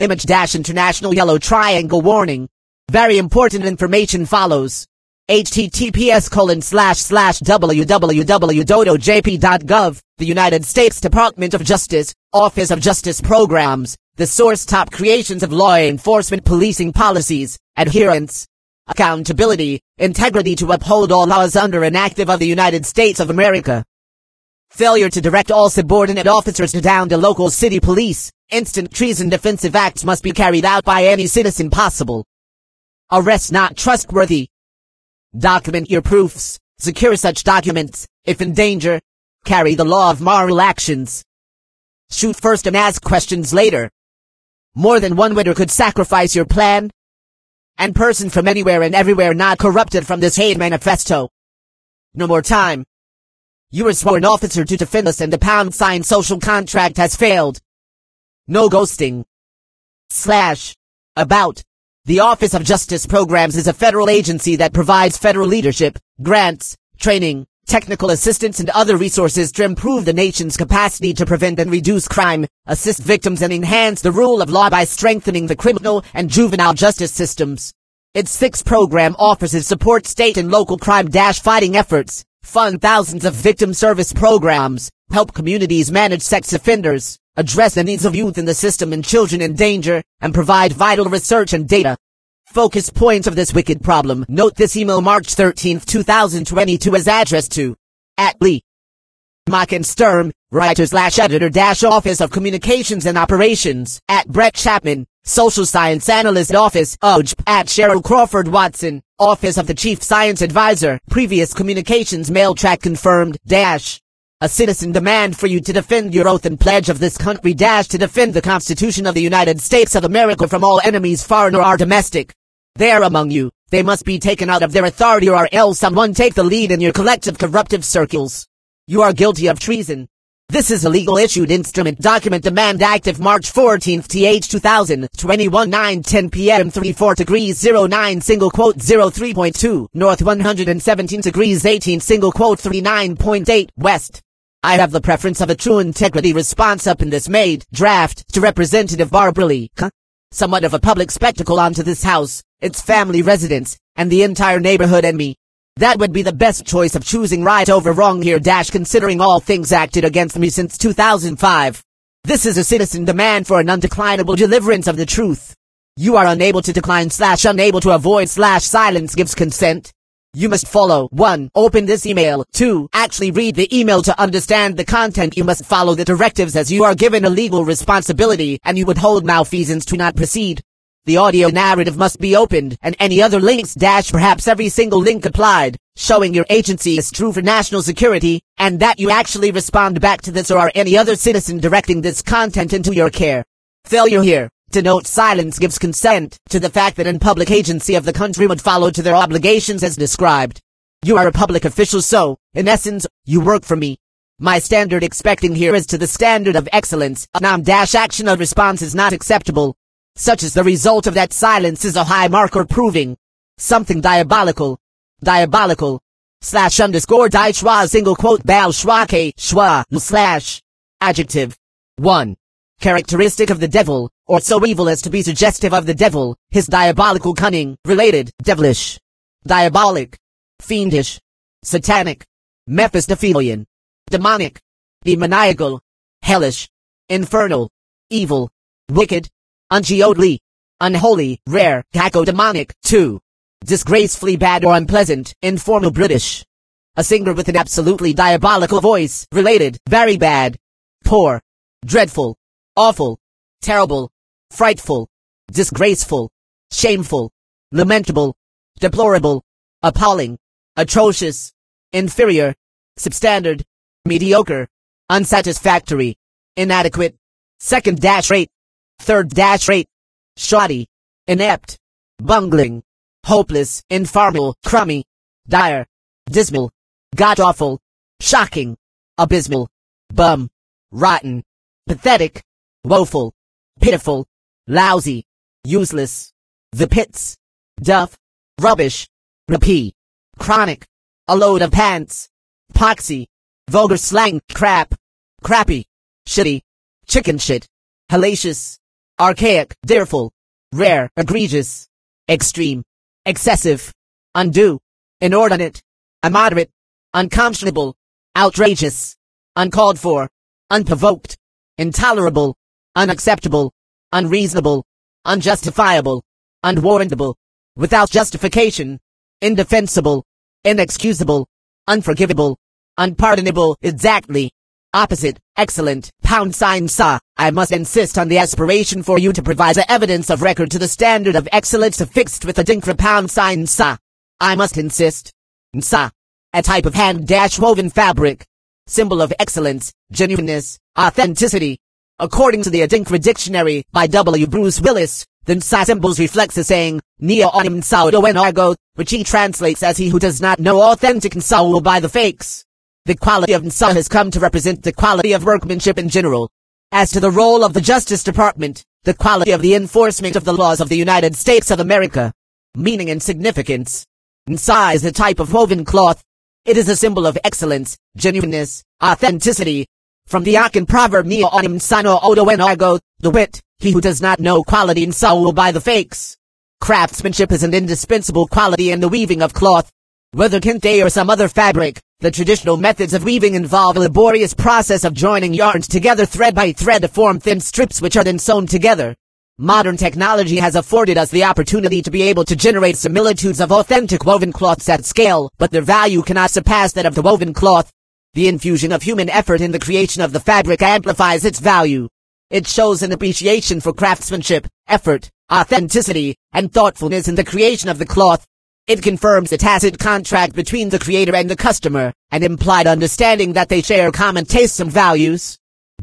Image dash international yellow triangle warning. Very important information follows. https://www.dojp.gov, the United States Department of Justice, Office of Justice Programs, the source top creations of law enforcement policing policies, adherence, accountability, integrity to uphold all laws under and active of the United States of America. Failure to direct all subordinate officers to down to local city police. Instant treason defensive acts must be carried out by any citizen possible. Arrest not trustworthy. Document your proofs. Secure such documents. If in danger, carry the law of moral actions. Shoot first and ask questions later. More than one winner could sacrifice your plan and person from anywhere and everywhere not corrupted from this hate manifesto. No more time. You were sworn officer to defend us and the # social contract has failed. No ghosting. / About. The Office of Justice Programs is a federal agency that provides federal leadership, grants, training, technical assistance and other resources to improve the nation's capacity to prevent and reduce crime, assist victims and enhance the rule of law by strengthening the criminal and juvenile justice systems. Its 6 program offices support state and local crime-fighting efforts, fund thousands of victim service programs, help communities manage sex offenders, address the needs of youth in the system and children in danger, and provide vital research and data. Focus points of this wicked problem. Note this email March 13, 2022 is addressed to @Lee Mockenstern, writer/editor-office of communications and operations, @Brett Chapman, social science analyst office, OJP, @Cheryl Crawford Watson, office of the chief science advisor, previous communications mail track confirmed, a citizen demand for you to defend your oath and pledge of this country to defend the Constitution of the United States of America from all enemies foreign or domestic. They are among you. They must be taken out of their authority or else someone take the lead in your collective corruptive circles. You are guilty of treason. This is a legal issued instrument document demand active March 14th th 2021 9:10 p.m. 34 degrees 09 03.2 north 117 degrees 18 39.8 west. I have the preference of a true integrity response up in this made draft to Representative Barbara Lee. Somewhat of a public spectacle onto this house, its family residents, and the entire neighborhood and me. That would be the best choice of choosing right over wrong here considering all things acted against me since 2005. This is a citizen demand for an undeclinable deliverance of the truth. You are unable to decline / unable to avoid / silence gives consent. You must follow 1. Open this email. 2. Actually read the email to understand the content. You must follow the directives as you are given a legal responsibility and you would hold malfeasance to not proceed. The audio narrative must be opened and any other links perhaps every single link applied, showing your agency is true for national security and that you actually respond back to this or are any other citizen directing this content into your care. Failure here. Denote silence gives consent to the fact that in public agency of the country would follow to their obligations as described. You are a public official so, in essence, you work for me. My standard expecting here is to the standard of excellence. Action of response is not acceptable. Such as the result of that silence is a high marker proving something diabolical. Diabolical. /_ die schwa single quote bal schwa k schwa / Adjective. 1. Characteristic of the devil, or so evil as to be suggestive of the devil, his diabolical cunning, related, devilish, diabolic, fiendish, satanic, Mephistophelian, demonic, demoniacal, hellish, infernal, evil, wicked, ungodly, unholy, rare, cacodemonic. 2. Disgracefully bad or unpleasant, informal British. A singer with an absolutely diabolical voice, related, very bad, poor, dreadful, awful, terrible, frightful, disgraceful, shameful, lamentable, deplorable, appalling, atrocious, inferior, substandard, mediocre, unsatisfactory, inadequate, second-rate, third-rate, shoddy, inept, bungling, hopeless, informal, crummy, dire, dismal, god-awful, shocking, abysmal, bum, rotten, pathetic, woeful, pitiful, lousy, useless, the pits, duff, rubbish, repeat, chronic, a load of pants, poxy, vulgar slang, crap, crappy, shitty, chicken shit, hellacious, archaic, fearful, rare, egregious, extreme, excessive, undue, inordinate, immoderate, unconscionable, outrageous, uncalled for, unprovoked, intolerable, unacceptable, unreasonable, unjustifiable, unwarrantable, without justification, indefensible, inexcusable, unforgivable, unpardonable. Exactly. Opposite, excellent, #sa. I must insist on the aspiration for you to provide the evidence of record to the standard of excellence affixed with adinkra #sa. I must insist. Sa. A type of hand-woven fabric. Symbol of excellence, genuineness, authenticity. According to the Adinkra Dictionary by W. Bruce Willis, the Nsa symbols reflects the saying, Nia onim Nsao en argo, which he translates as he who does not know authentic Nsa will buy the fakes. The quality of Nsa has come to represent the quality of workmanship in general. As to the role of the Justice Department, the quality of the enforcement of the laws of the United States of America. Meaning and significance. Nsa is a type of woven cloth. It is a symbol of excellence, genuineness, authenticity. From the Akan proverb Nia onim Nsano odo en argo, the wit, he who does not know quality Nsa will buy the fakes. Craftsmanship is an indispensable quality in the weaving of cloth. Whether kente or some other fabric, the traditional methods of weaving involve a laborious process of joining yarns together thread by thread to form thin strips which are then sewn together. Modern technology has afforded us the opportunity to be able to generate similitudes of authentic woven cloths at scale, but their value cannot surpass that of the woven cloth. The infusion of human effort in the creation of the fabric amplifies its value. It shows an appreciation for craftsmanship, effort, authenticity, and thoughtfulness in the creation of the cloth. It confirms a tacit contract between the creator and the customer, an implied understanding that they share common tastes and values.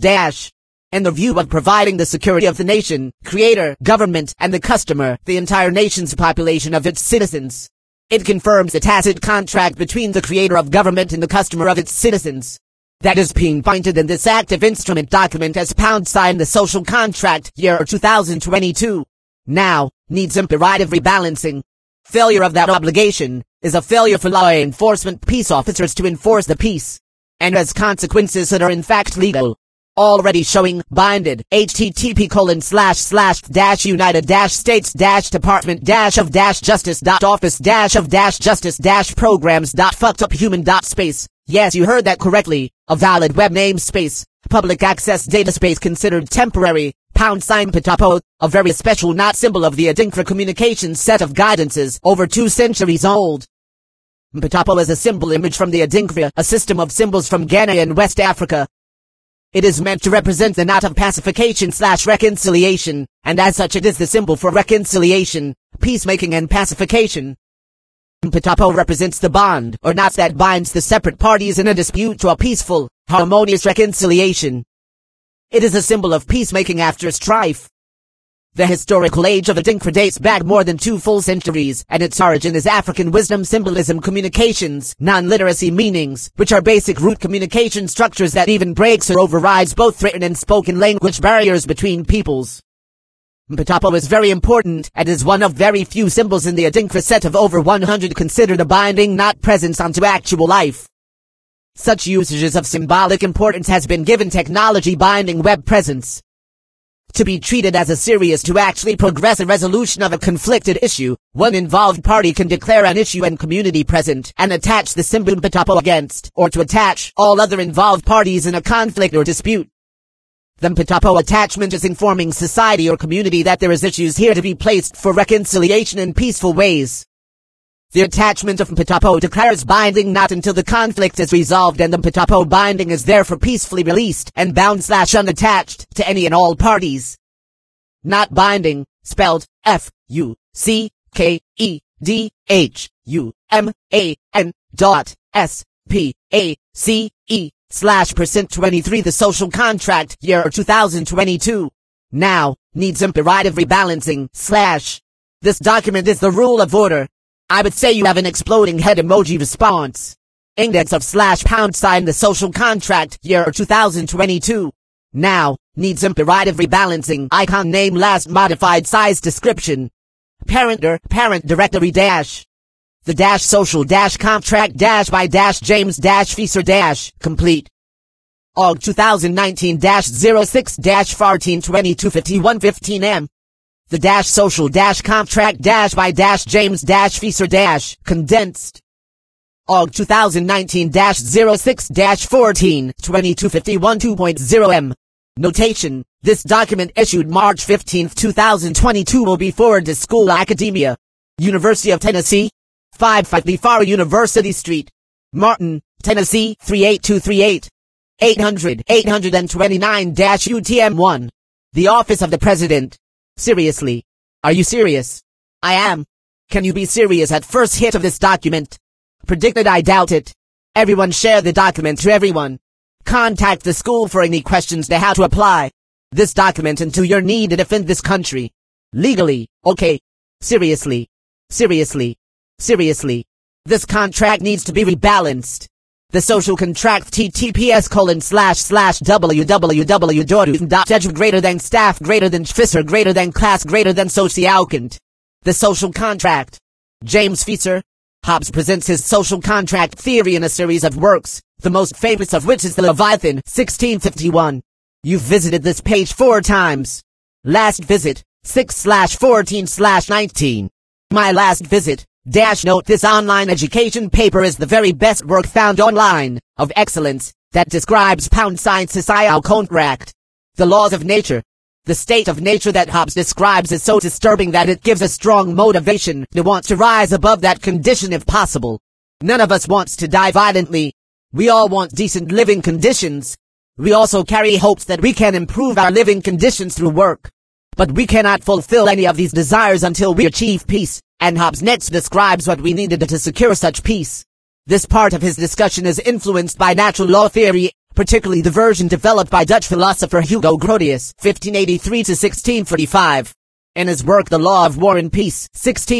In the view of providing the security of the nation, creator, government, and the customer, the entire nation's population of its citizens. It confirms a tacit contract between the creator of government and the customer of its citizens. That is being pointed in this active instrument document as #, the social contract, year 2022. Now, needs imperative rebalancing. Failure of that obligation is a failure for law enforcement peace officers to enforce the peace, and has consequences that are in fact legal. Already showing, binded, http://united-states-department-of-justice-of-justice-programs.fuckeduphuman.space. Yes, you heard that correctly. A valid web namespace, public access data space considered temporary, #Patapo, a very special not symbol of the Adinkra communications set of guidances over 2 centuries old. Patapo is a symbol image from the Adinkra, a system of symbols from Ghana and West Africa. It is meant to represent the knot of pacification/reconciliation, and as such it is the symbol for reconciliation, peacemaking and pacification. Patapo represents the bond, or knots that binds the separate parties in a dispute to a peaceful, harmonious reconciliation. It is a symbol of peacemaking after strife. The historical age of Adinkra dates back more than 2 full centuries, and its origin is African wisdom, symbolism, communications, non-literacy meanings, which are basic root communication structures that even breaks or overrides both written and spoken language barriers between peoples. Patapo is very important, and is one of very few symbols in the Adinkra set of over 100 considered a binding not presence onto actual life. Such usages of symbolic importance has been given technology binding web presence. To be treated as a serious to actually progress a resolution of a conflicted issue, one involved party can declare an issue and community present and attach the symbol Patapo against, or to attach all other involved parties in a conflict or dispute. The Patapo attachment is informing society or community that there is issues here to be placed for reconciliation in peaceful ways. The attachment of Patapo declares binding not until the conflict is resolved, and the Patapo binding is therefore peacefully released and bound/unattached to any and all parties. Not binding, spelled FUCKEDHUMAN.SPACE/%23 The social contract, year 2022. Now, needs imperative rebalancing / This document is the rule of order. I would say you have an exploding head emoji response. Index of / the social contract, year 2022. Now, needs imperative rebalancing. Icon name last modified size description. Parent directory -- the social contract -- by James Fisher complete. OG 2019-06-14-2251-15M. The social contract by James Feaser condensed. OG 2019-06-14-2251 2.0M. Notation: this document issued March 15, 2022 will be forwarded to school academia. University of Tennessee, 550 Farr University Street, Martin, Tennessee 38238. 800-829-UTM1. The Office of the President. Seriously. Are you serious? I am. Can you be serious at first hit of this document? Predicted, I doubt it. Everyone share the document to everyone. Contact the school for any questions to how to apply this document and to your need to defend this country. Legally, okay. Seriously. Seriously. Seriously. This contract needs to be rebalanced. The social contract https://www.edu greater than staff greater than Feaser greater than class greater than socialcant. The social contract. James Feaser. Hobbes presents his social contract theory in a series of works, the most famous of which is the Leviathan, 1651. You've visited this page 4 times. Last visit, 6/14/19. My last visit. Note: this online education paper is the very best work found online, of excellence, that describes social contract. The laws of nature. The state of nature that Hobbes describes is so disturbing that it gives a strong motivation to want to rise above that condition if possible. None of us wants to die violently. We all want decent living conditions. We also carry hopes that we can improve our living conditions through work. But we cannot fulfill any of these desires until we achieve peace. And Hobbes next describes what we needed to secure such peace. This part of his discussion is influenced by natural law theory, particularly the version developed by Dutch philosopher Hugo Grotius, 1583-1645. In his work The Law of War and Peace,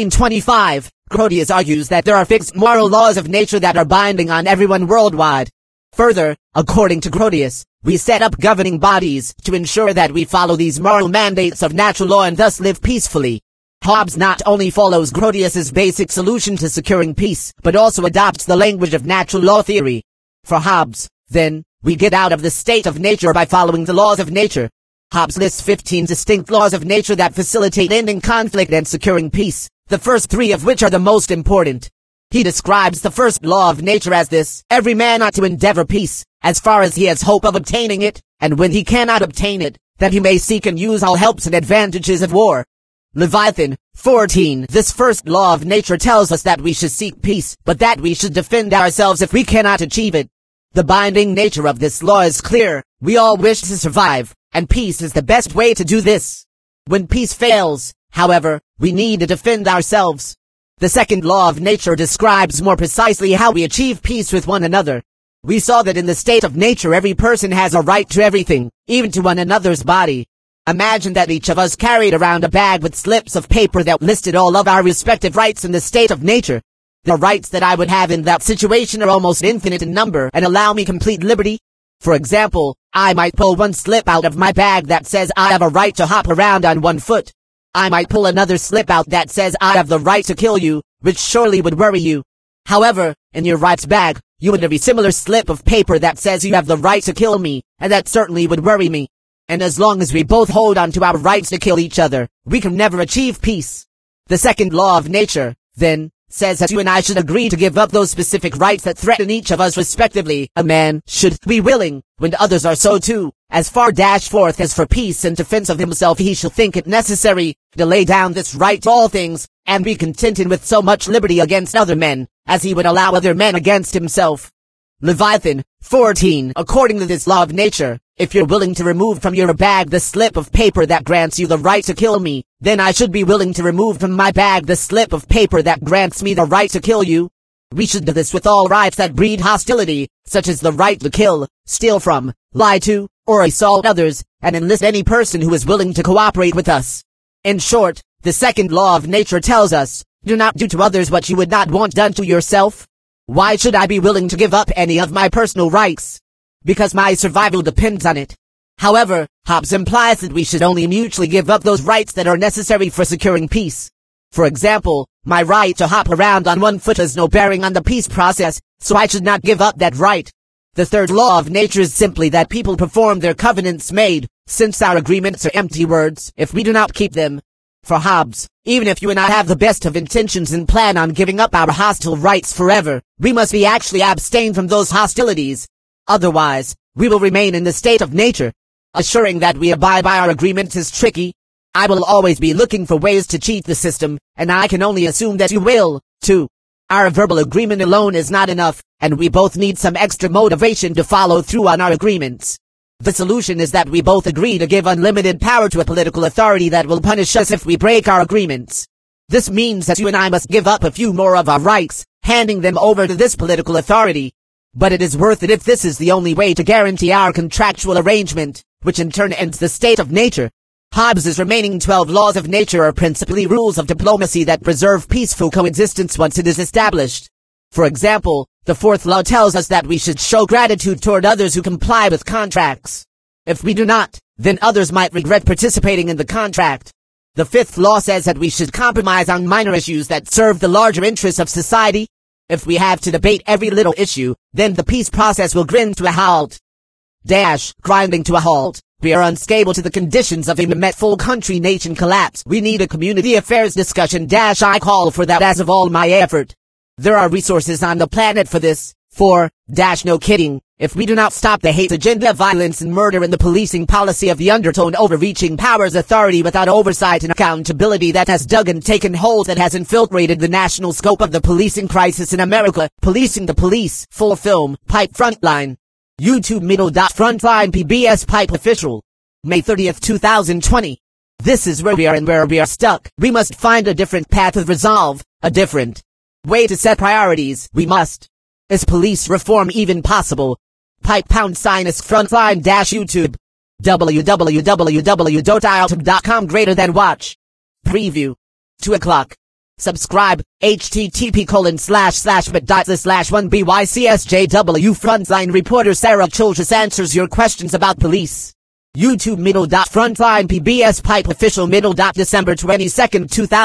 1625, Grotius argues that there are fixed moral laws of nature that are binding on everyone worldwide. Further, according to Grotius, we set up governing bodies to ensure that we follow these moral mandates of natural law and thus live peacefully. Hobbes not only follows Grotius's basic solution to securing peace, but also adopts the language of natural law theory. For Hobbes, then, we get out of the state of nature by following the laws of nature. Hobbes lists 15 distinct laws of nature that facilitate ending conflict and securing peace, the first 3 of which are the most important. He describes the first law of nature as this: every man ought to endeavor peace, as far as he has hope of obtaining it, and when he cannot obtain it, that he may seek and use all helps and advantages of war. Leviathan, 14. This first law of nature tells us that we should seek peace, but that we should defend ourselves if we cannot achieve it. The binding nature of this law is clear. We all wish to survive, and peace is the best way to do this. When peace fails, however, we need to defend ourselves. The second law of nature describes more precisely how we achieve peace with one another. We saw that in the state of nature every person has a right to everything, even to one another's body. Imagine that each of us carried around a bag with slips of paper that listed all of our respective rights in the state of nature. The rights that I would have in that situation are almost infinite in number and allow me complete liberty. For example, I might pull one slip out of my bag that says I have a right to hop around on one foot. I might pull another slip out that says I have the right to kill you, which surely would worry you. However, in your rights bag, you would have a similar slip of paper that says you have the right to kill me, and that certainly would worry me. And as long as we both hold on to our rights to kill each other, we can never achieve peace. The second law of nature, then, says that you and I should agree to give up those specific rights that threaten each of us respectively. A man should be willing, when others are so too, as far forth as for peace and defense of himself he shall think it necessary, to lay down this right to all things, and be contented with so much liberty against other men, as he would allow other men against himself. Leviathan, 14. According to this law of nature, if you're willing to remove from your bag the slip of paper that grants you the right to kill me, then I should be willing to remove from my bag the slip of paper that grants me the right to kill you. We should do this with all rights that breed hostility, such as the right to kill, steal from, lie to, or assault others, and enlist any person who is willing to cooperate with us. In short, the second law of nature tells us, do not do to others what you would not want done to yourself. Why should I be willing to give up any of my personal rights? Because my survival depends on it. However, Hobbes implies that we should only mutually give up those rights that are necessary for securing peace. For example, my right to hop around on one foot has no bearing on the peace process, so I should not give up that right. The third law of nature is simply that people perform their covenants made, since our agreements are empty words if we do not keep them. For Hobbes, even if you and I have the best of intentions and plan on giving up our hostile rights forever, we must be actually abstain from those hostilities. Otherwise, we will remain in the state of nature. Assuring that we abide by our agreements is tricky. I will always be looking for ways to cheat the system, and I can only assume that you will, too. Our verbal agreement alone is not enough, and we both need some extra motivation to follow through on our agreements. The solution is that we both agree to give unlimited power to a political authority that will punish us if we break our agreements. This means that you and I must give up a few more of our rights, handing them over to this political authority. But it is worth it if this is the only way to guarantee our contractual arrangement, which in turn ends the state of nature. Hobbes' remaining 12 laws of nature are principally rules of diplomacy that preserve peaceful coexistence once it is established. For example, the fourth law tells us that we should show gratitude toward others who comply with contracts. If we do not, then others might regret participating in the contract. The fifth law says that we should compromise on minor issues that serve the larger interests of society. If we have to debate every little issue, then the peace process will grind to a halt. Grinding to a halt. We are unstable to the conditions of a met full country nation collapse. We need a community affairs discussion. I call for that as of all my effort. There are resources on the planet for this. No kidding. If we do not stop the hate agenda, violence and murder and the policing policy of the undertone overreaching powers authority without oversight and accountability that has dug and taken hold, that has infiltrated the national scope of the policing crisis in America, policing the police, full film, Pipe Frontline. YouTube middle.frontline PBS Pipe Official. May 30th, 2020. This is where we are and where we are stuck. We must find a different path of resolve, a different way to set priorities. We must. Is police reform even possible? Pipe #is frontline YouTube. www.youtube.com > watch. Preview. 2 o'clock. Subscribe, http://bit.ly/1bycsjw Frontline reporter Sarah Childress answers your questions about police. YouTube middle.frontline PBS Pipe Official December 22,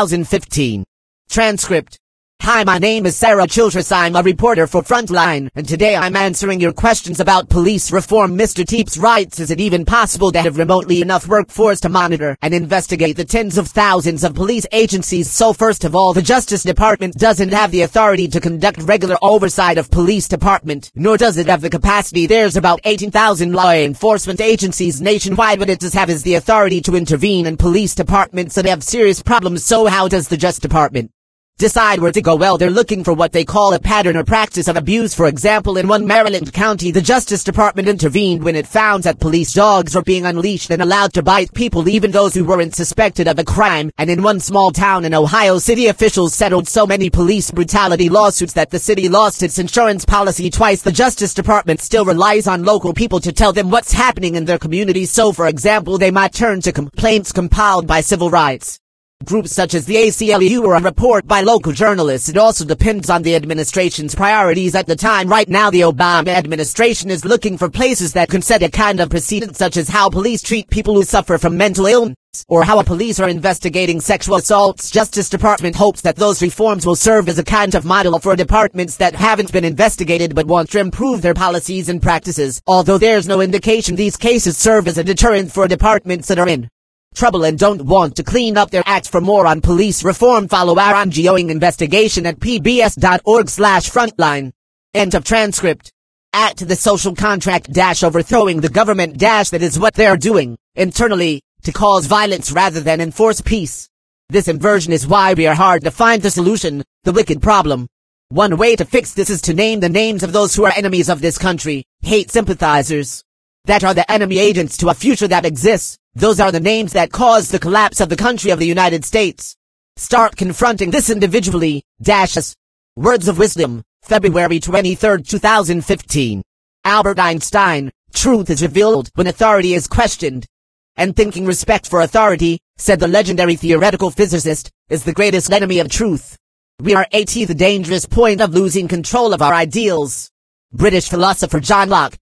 2015. Transcript. Hi, my name is Sarah Childress. I'm a reporter for Frontline, and today I'm answering your questions about police reform. Mr. Teeps writes, is it even possible to have remotely enough workforce to monitor and investigate the tens of thousands of police agencies? So first of all, the Justice Department doesn't have the authority to conduct regular oversight of police department, nor does it have the capacity. There's about 18,000 law enforcement agencies nationwide, but it does have the authority to intervene in police departments that have serious problems. So how does the Justice Department decide where to go? Well, they're looking for what they call a pattern or practice of abuse. For example, in one Maryland county, the Justice Department intervened when it found that police dogs were being unleashed and allowed to bite people, even those who weren't suspected of a crime. And in one small town in Ohio, city officials settled so many police brutality lawsuits that the city lost its insurance policy twice. The Justice Department still relies on local people to tell them what's happening in their communities. So, for example, they might turn to complaints compiled by civil rights groups such as the ACLU or a report by local journalists. It also depends on the administration's priorities at the time. Right now, the Obama administration is looking for places that can set a kind of precedent, such as how police treat people who suffer from mental illness, or how police are investigating sexual assaults. Justice Department hopes that those reforms will serve as a kind of model for departments that haven't been investigated but want to improve their policies and practices. Although there's no indication these cases serve as a deterrent for departments that are in trouble and don't want to clean up their act. For more on police reform, follow our ongoing investigation at pbs.org/frontline. End of transcript. At the social contract overthrowing the government that is what they're doing internally to cause violence rather than enforce peace. This inversion is why we are hard to find the solution, the wicked problem. One way to fix this is to name the names of those who are enemies of this country, hate sympathizers, that are the enemy agents to a future that exists. Those are the names that caused the collapse of the country of the United States. Start confronting this individually. Words of Wisdom, February 23, 2015. Albert Einstein. Truth is revealed when authority is questioned. And thinking respect for authority, said the legendary theoretical physicist, is the greatest enemy of truth. We are at the dangerous point of losing control of our ideals. British philosopher John Locke,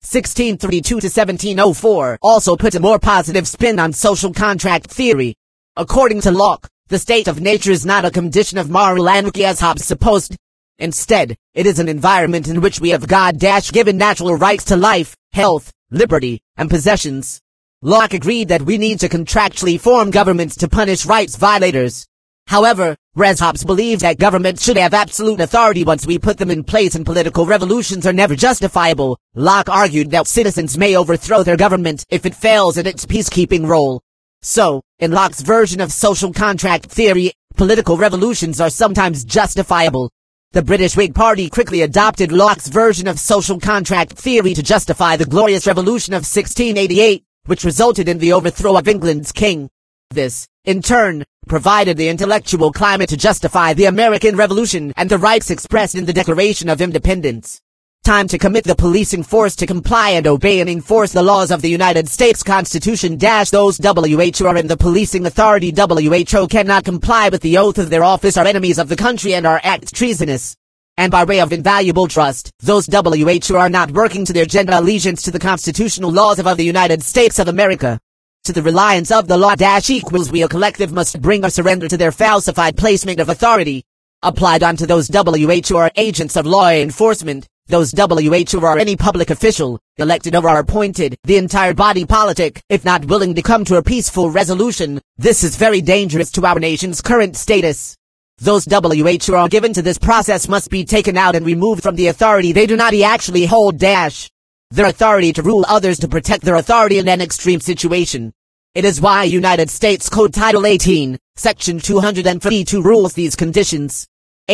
1632-1704, also put a more positive spin on social contract theory. According to Locke, the state of nature is not a condition of moral anarchy as Hobbes supposed. Instead, it is an environment in which we have God-given natural rights to life, health, liberty, and possessions. Locke agreed that we need to contractually form governments to punish rights violators. However, whereas Hobbes believed that governments should have absolute authority once we put them in place and political revolutions are never justifiable, Locke argued that citizens may overthrow their government if it fails in its peacekeeping role. So, in Locke's version of social contract theory, political revolutions are sometimes justifiable. The British Whig Party quickly adopted Locke's version of social contract theory to justify the Glorious Revolution of 1688, which resulted in the overthrow of England's king. This, in turn, provided the intellectual climate to justify the American Revolution and the rights expressed in the Declaration of Independence. Time to commit the policing force to comply and obey and enforce the laws of the United States Constitution. Those who are in the policing authority who cannot comply with the oath of their office are enemies of the country and are act treasonous. And by way of invaluable trust, those who are not working to their general allegiance to the constitutional laws of the United States of America. To the reliance of the law equals we a collective must bring or surrender to their falsified placement of authority. Applied onto those who are agents of law enforcement, those who are any public official, elected or are appointed, the entire body politic, if not willing to come to a peaceful resolution, this is very dangerous to our nation's current status. Those who are given to this process must be taken out and removed from the authority they do not actually hold. Their authority to rule others to protect their authority in an extreme situation. It is why United States Code Title 18, Section 232 rules these conditions.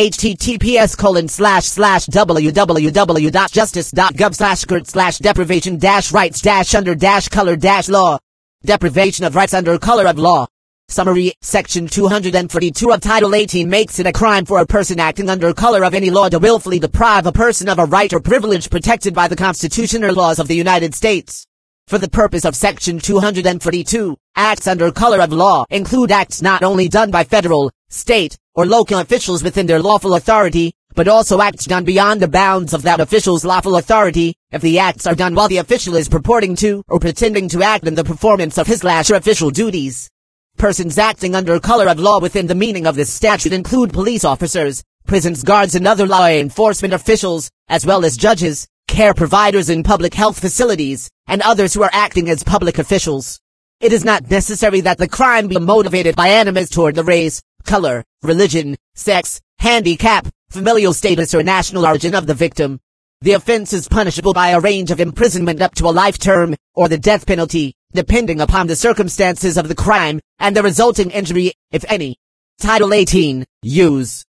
https://www.justice.gov/deprivation-rights-under-color-law. Deprivation of rights under color of law. Summary, Section 232 of Title 18 makes it a crime for a person acting under color of any law to willfully deprive a person of a right or privilege protected by the Constitution or laws of the United States. For the purpose of Section 232, acts under color of law include acts not only done by federal, state, or local officials within their lawful authority, but also acts done beyond the bounds of that official's lawful authority, if the acts are done while the official is purporting to or pretending to act in the performance of his or official duties. Persons acting under color of law within the meaning of this statute include police officers, prisons guards and other law enforcement officials, as well as judges, care providers in public health facilities, and others who are acting as public officials. It is not necessary that the crime be motivated by animus toward the race, color, religion, sex, handicap, familial status or national origin of the victim. The offense is punishable by a range of imprisonment up to a life term, or the death penalty, depending upon the circumstances of the crime, and the resulting injury, if any. Title 18, Use.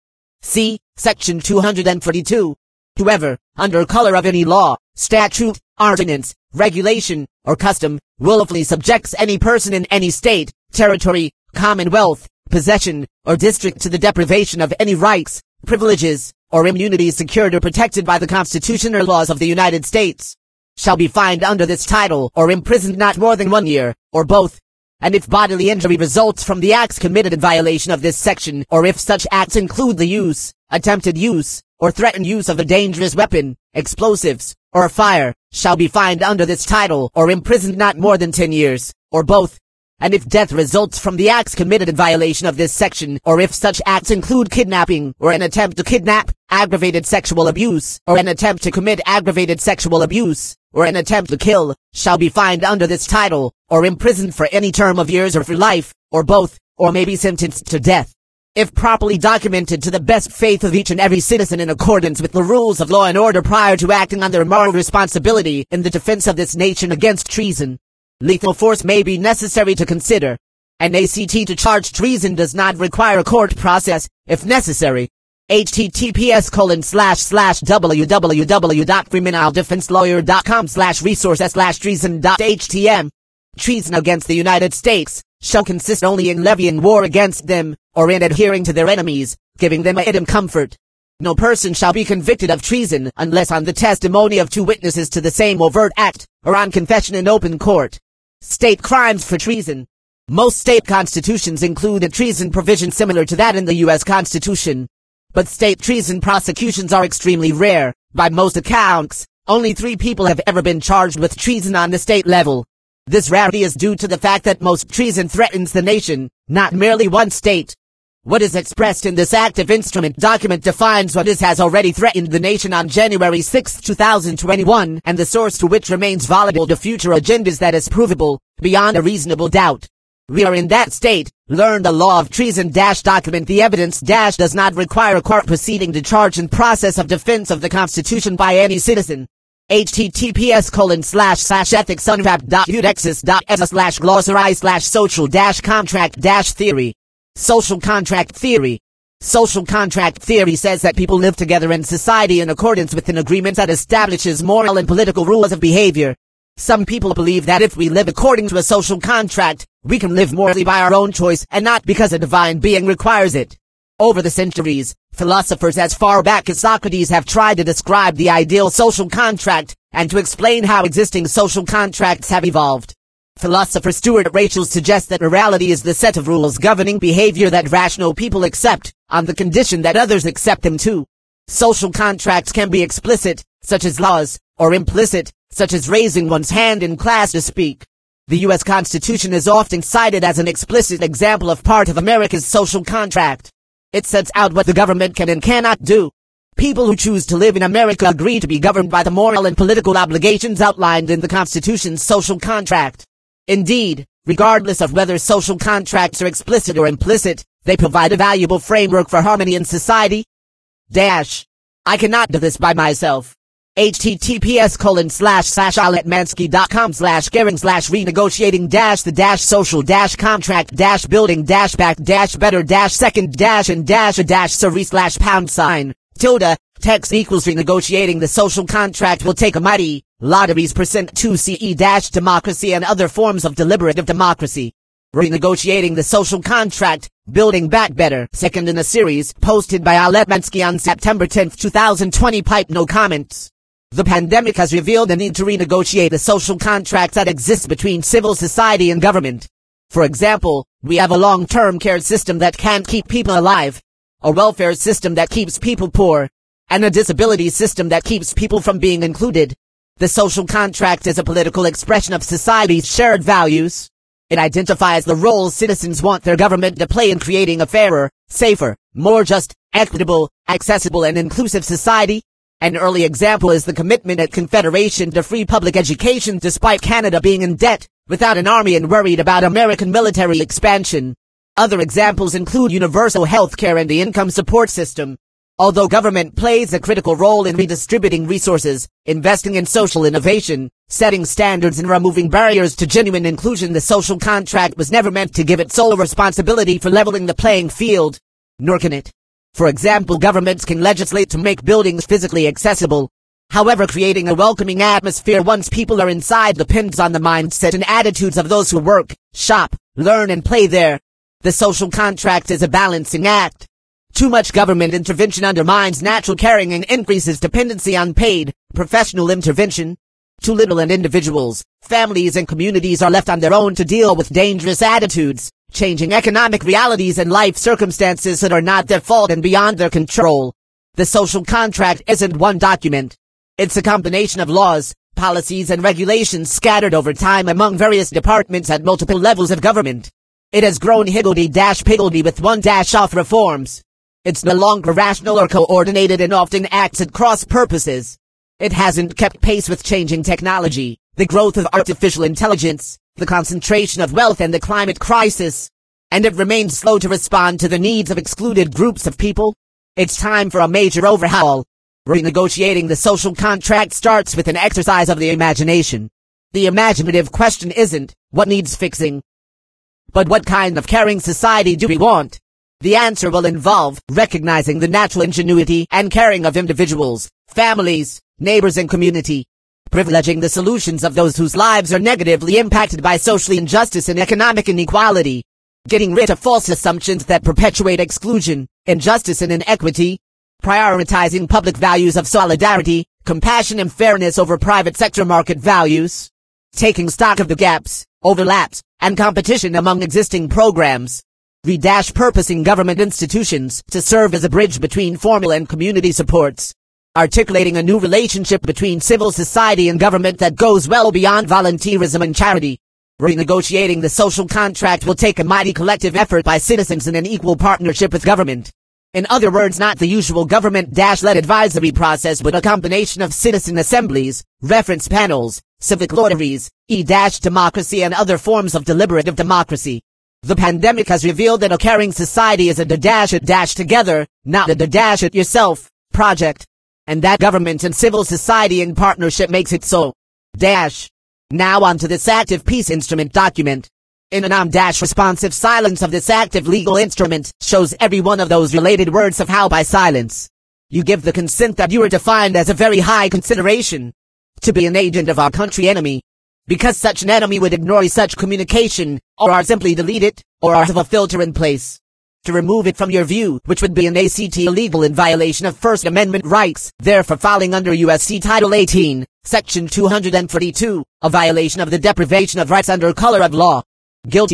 C. Section 242. Whoever, under color of any law, statute, ordinance, regulation, or custom, willfully subjects any person in any state, territory, commonwealth, possession, or district to the deprivation of any rights, privileges, or immunities secured or protected by the Constitution or laws of the United States, shall be fined under this title or imprisoned not more than 1 year, or both. And if bodily injury results from the acts committed in violation of this section, or if such acts include the use, attempted use, or threatened use of a dangerous weapon, explosives, or fire, shall be fined under this title or imprisoned not more than 10 years, or both. And if death results from the acts committed in violation of this section, or if such acts include kidnapping, or an attempt to kidnap, aggravated sexual abuse, or an attempt to commit aggravated sexual abuse, or an attempt to kill, shall be fined under this title, or imprisoned for any term of years or for life, or both, or may be sentenced to death. If properly documented to the best faith of each and every citizen in accordance with the rules of law and order prior to acting under moral responsibility in the defense of this nation against treason. Lethal force may be necessary to consider. An ACT to charge treason does not require a court process, if necessary. https://www.criminaldefenselawyer.com/resources/treason.htm. Treason against the United States shall consist only in levying war against them, or in adhering to their enemies, giving them aid and comfort. No person shall be convicted of treason unless on the testimony of 2 witnesses to the same overt act, or on confession in open court. State crimes for treason. Most state constitutions include a treason provision similar to that in the U.S. Constitution. But state treason prosecutions are extremely rare. By most accounts, only 3 people have ever been charged with treason on the state level. This rarity is due to the fact that most treason threatens the nation, not merely one state. What is expressed in this active instrument document defines what has already threatened the nation on January 6, 2021, and the source to which remains volatile to future agendas that is provable, beyond a reasonable doubt. We are in that state. Learn the law of treason - document. The evidence - does not require a court proceeding to charge and process of defense of the Constitution by any citizen. https://ethicsunwrap.udexis.edu/glossary/social-contract-theory. Social contract theory. Social contract theory says that people live together in society in accordance with an agreement that establishes moral and political rules of behavior. Some people believe that if we live according to a social contract, we can live morally by our own choice and not because a divine being requires it. Over the centuries, philosophers as far back as Socrates have tried to describe the ideal social contract and to explain how existing social contracts have evolved. Philosopher Stuart Rachel suggests that morality is the set of rules governing behavior that rational people accept, on the condition that others accept them too. Social contracts can be explicit, such as laws, or implicit, such as raising one's hand in class to speak. The U.S. Constitution is often cited as an explicit example of part of America's social contract. It sets out what the government can and cannot do. People who choose to live in America agree to be governed by the moral and political obligations outlined in the Constitution's social contract. Indeed, regardless of whether social contracts are explicit or implicit, they provide a valuable framework for harmony in society. I cannot do this by myself. https://aletmansky.com/caring/renegotiating-the-dash-social-contract-building-back-better-series/#. Text equals renegotiating the social contract will take a mighty lotteries %2 CE-democracy and other forms of deliberative democracy. Renegotiating the social contract, building back better. Second in a series posted by Aletmansky on September 10, 2020. Pipe no comments. The pandemic has revealed the need to renegotiate the social contract that exists between civil society and government. For example, we have a long-term care system that can't keep people alive, a welfare system that keeps people poor, and a disability system that keeps people from being included. The social contract is a political expression of society's shared values. It identifies the roles citizens want their government to play in creating a fairer, safer, more just, equitable, accessible and inclusive society. An early example is the commitment at Confederation to free public education despite Canada being in debt, without an army and worried about American military expansion. Other examples include universal health care and the income support system. Although government plays a critical role in redistributing resources, investing in social innovation, setting standards and removing barriers to genuine inclusion, the social contract was never meant to give it sole responsibility for leveling the playing field. Nor can it. For example, governments can legislate to make buildings physically accessible. However, creating a welcoming atmosphere once people are inside depends on the mindset and attitudes of those who work, shop, learn and play there. The social contract is a balancing act. Too much government intervention undermines natural caring and increases dependency on paid, professional intervention. Too little and individuals, families and communities are left on their own to deal with dangerous attitudes, changing economic realities and life circumstances that are not their fault and beyond their control. The social contract isn't one document. It's a combination of laws, policies and regulations scattered over time among various departments at multiple levels of government. It has grown higgledy-piggledy with one-off reforms. It's no longer rational or coordinated and often acts at cross purposes. It hasn't kept pace with changing technology, the growth of artificial intelligence, the concentration of wealth and the climate crisis. And it remains slow to respond to the needs of excluded groups of people. It's time for a major overhaul. Renegotiating the social contract starts with an exercise of the imagination. The imaginative question isn't, what needs fixing? But what kind of caring society do we want? The answer will involve recognizing the natural ingenuity and caring of individuals, families, neighbors and community, privileging the solutions of those whose lives are negatively impacted by social injustice and economic inequality, getting rid of false assumptions that perpetuate exclusion, injustice and inequity, prioritizing public values of solidarity, compassion and fairness over private sector market values, taking stock of the gaps, overlaps, and competition among existing programs, repurposing government institutions to serve as a bridge between formal and community supports, articulating a new relationship between civil society and government that goes well beyond volunteerism and charity, renegotiating the social contract will take a mighty collective effort by citizens in an equal partnership with government. In other words, not the usual government-led advisory process, but a combination of citizen assemblies, reference panels, civic lotteries, e-democracy and other forms of deliberative democracy. The pandemic has revealed that a caring society is a together, not a it yourself project. And that government and civil society in partnership makes it so. Now on to this active peace instrument document. In an responsive silence of this active legal instrument shows every one of those related words of how by silence you give the consent that you are defined as a very high consideration to be an agent of our country enemy, because such an enemy would ignore such communication, or simply delete it, or have a filter in place to remove it from your view, which would be an ACT illegal in violation of First Amendment rights, therefore falling under U.S.C. Title 18, Section 242, a violation of the deprivation of rights under color of law. Guilty.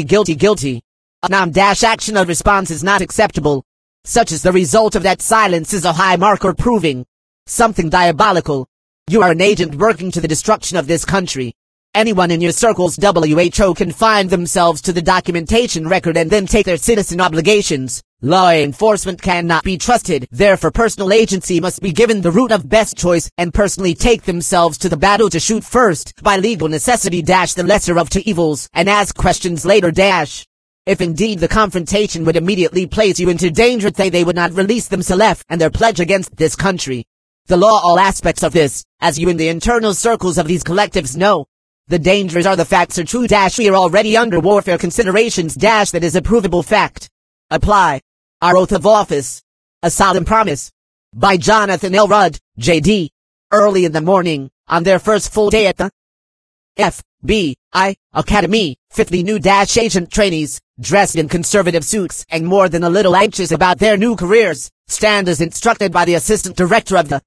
A action of response is not acceptable. Such as the result of that silence is a high marker proving something diabolical. You are an agent working to the destruction of this country. Anyone in your circles WHO can find themselves to the documentation record and then take their citizen obligations. Law enforcement cannot be trusted, therefore personal agency must be given the route of best choice and personally take themselves to the battle to shoot first, by legal necessity the lesser of two evils, and ask questions later If indeed the confrontation would immediately place you into danger, they would not release themselves and their pledge against this country. The law all aspects of this, as you in the internal circles of these collectives know. The dangers are the facts are true we are already under warfare considerations that is a provable fact. Apply. Our oath of office. A solemn promise. By Jonathan L. Rudd, J.D. Early in the morning, on their first full day at the FBI Academy, 50 new agent trainees, dressed in conservative suits and more than a little anxious about their new careers, stand as instructed by the assistant director of the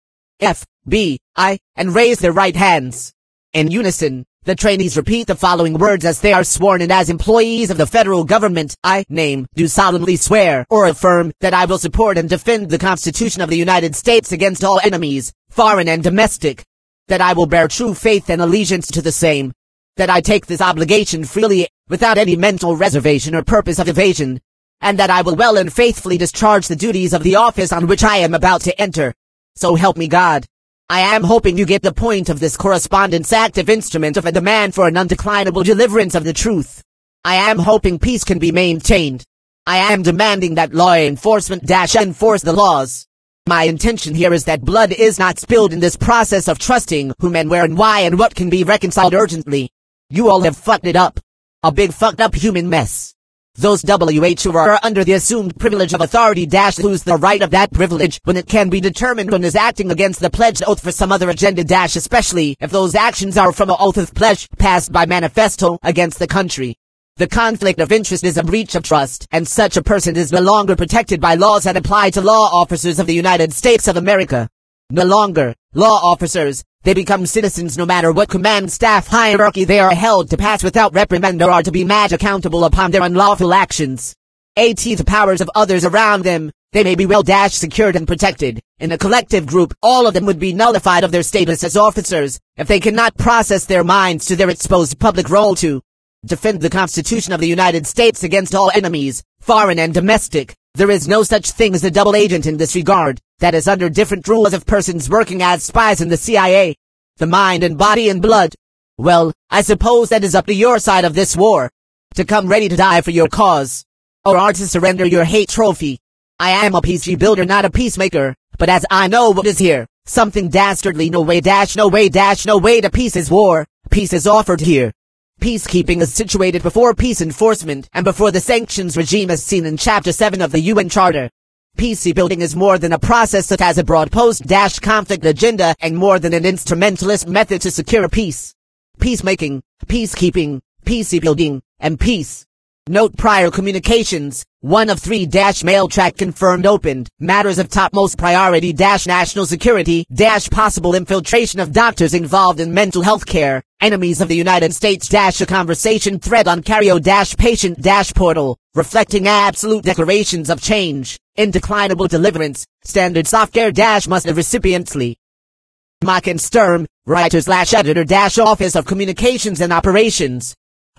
FBI and raise their right hands. In unison, the trainees repeat the following words as they are sworn in as employees of the federal government. I do solemnly swear or affirm that I will support and defend the Constitution of the United States against all enemies, foreign and domestic. That I will bear true faith and allegiance to the same. That I take this obligation freely, without any mental reservation or purpose of evasion. And that I will well and faithfully discharge the duties of the office on which I am about to enter. So help me God. I am hoping you get the point of this correspondence active instrument of a demand for an undeclinable deliverance of the truth. I am hoping peace can be maintained. I am demanding that law enforcement enforce the laws. My intention here is that blood is not spilled in this process of trusting whom and where and why and what can be reconciled urgently. You all have fucked it up. A big fucked up human mess. Those WHO are under the assumed privilege of authority lose the right of that privilege when it can be determined one is acting against the pledged oath for some other agenda especially if those actions are from an oath of pledge passed by manifesto against the country. The conflict of interest is a breach of trust, and such a person is no longer protected by laws that apply to law officers of the United States of America. No longer law officers, they become citizens no matter what command staff hierarchy they are held to pass without reprimand or are to be made accountable upon their unlawful actions. The powers of others around them, they may be well secured and protected. In a collective group, all of them would be nullified of their status as officers, if they cannot process their minds to their exposed public role to defend the Constitution of the United States against all enemies, foreign and domestic. There is no such thing as a double agent in this regard, that is under different rules of persons working as spies in the CIA. The mind and body and blood. Well, I suppose that is up to your side of this war. To come ready to die for your cause. Or to surrender your hate trophy. I am a peace rebuilder, not a peacemaker, but as I know what is here, something dastardly no way to peace is war. Peace is offered here. Peacekeeping is situated before peace enforcement and before the sanctions regime as seen in Chapter 7 of the UN Charter. Peace building is more than a process that has a broad post-conflict agenda and more than an instrumentalist method to secure peace. Peacemaking, peacekeeping, peace building, and peace. Note prior communications, 1 of 3 mail track confirmed opened, matters of topmost priority national security possible infiltration of doctors involved in mental health care, enemies of the United States a conversation thread on Cario patient portal, reflecting absolute declarations of change, indeclinable deliverance, standard software must have recipiently. Mock and Sturm, writer/editor Office of Communications and Operations.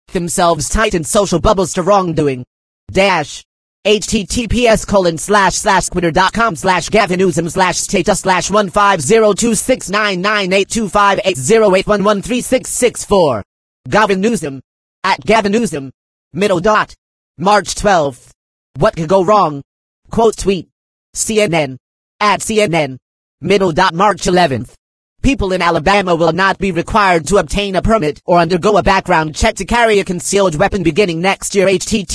themselves tight in social bubbles to wrongdoing. Dash. https://twitter.com/gavinusum/status/1502699825808113664. Gavin Newsom. At Gavin Newsom. Middle dot. March 12th. What could go wrong? Quote tweet. CNN. At CNN. Middle dot March 11th. People in Alabama will not be required to obtain a permit or undergo a background check to carry a concealed weapon beginning next year.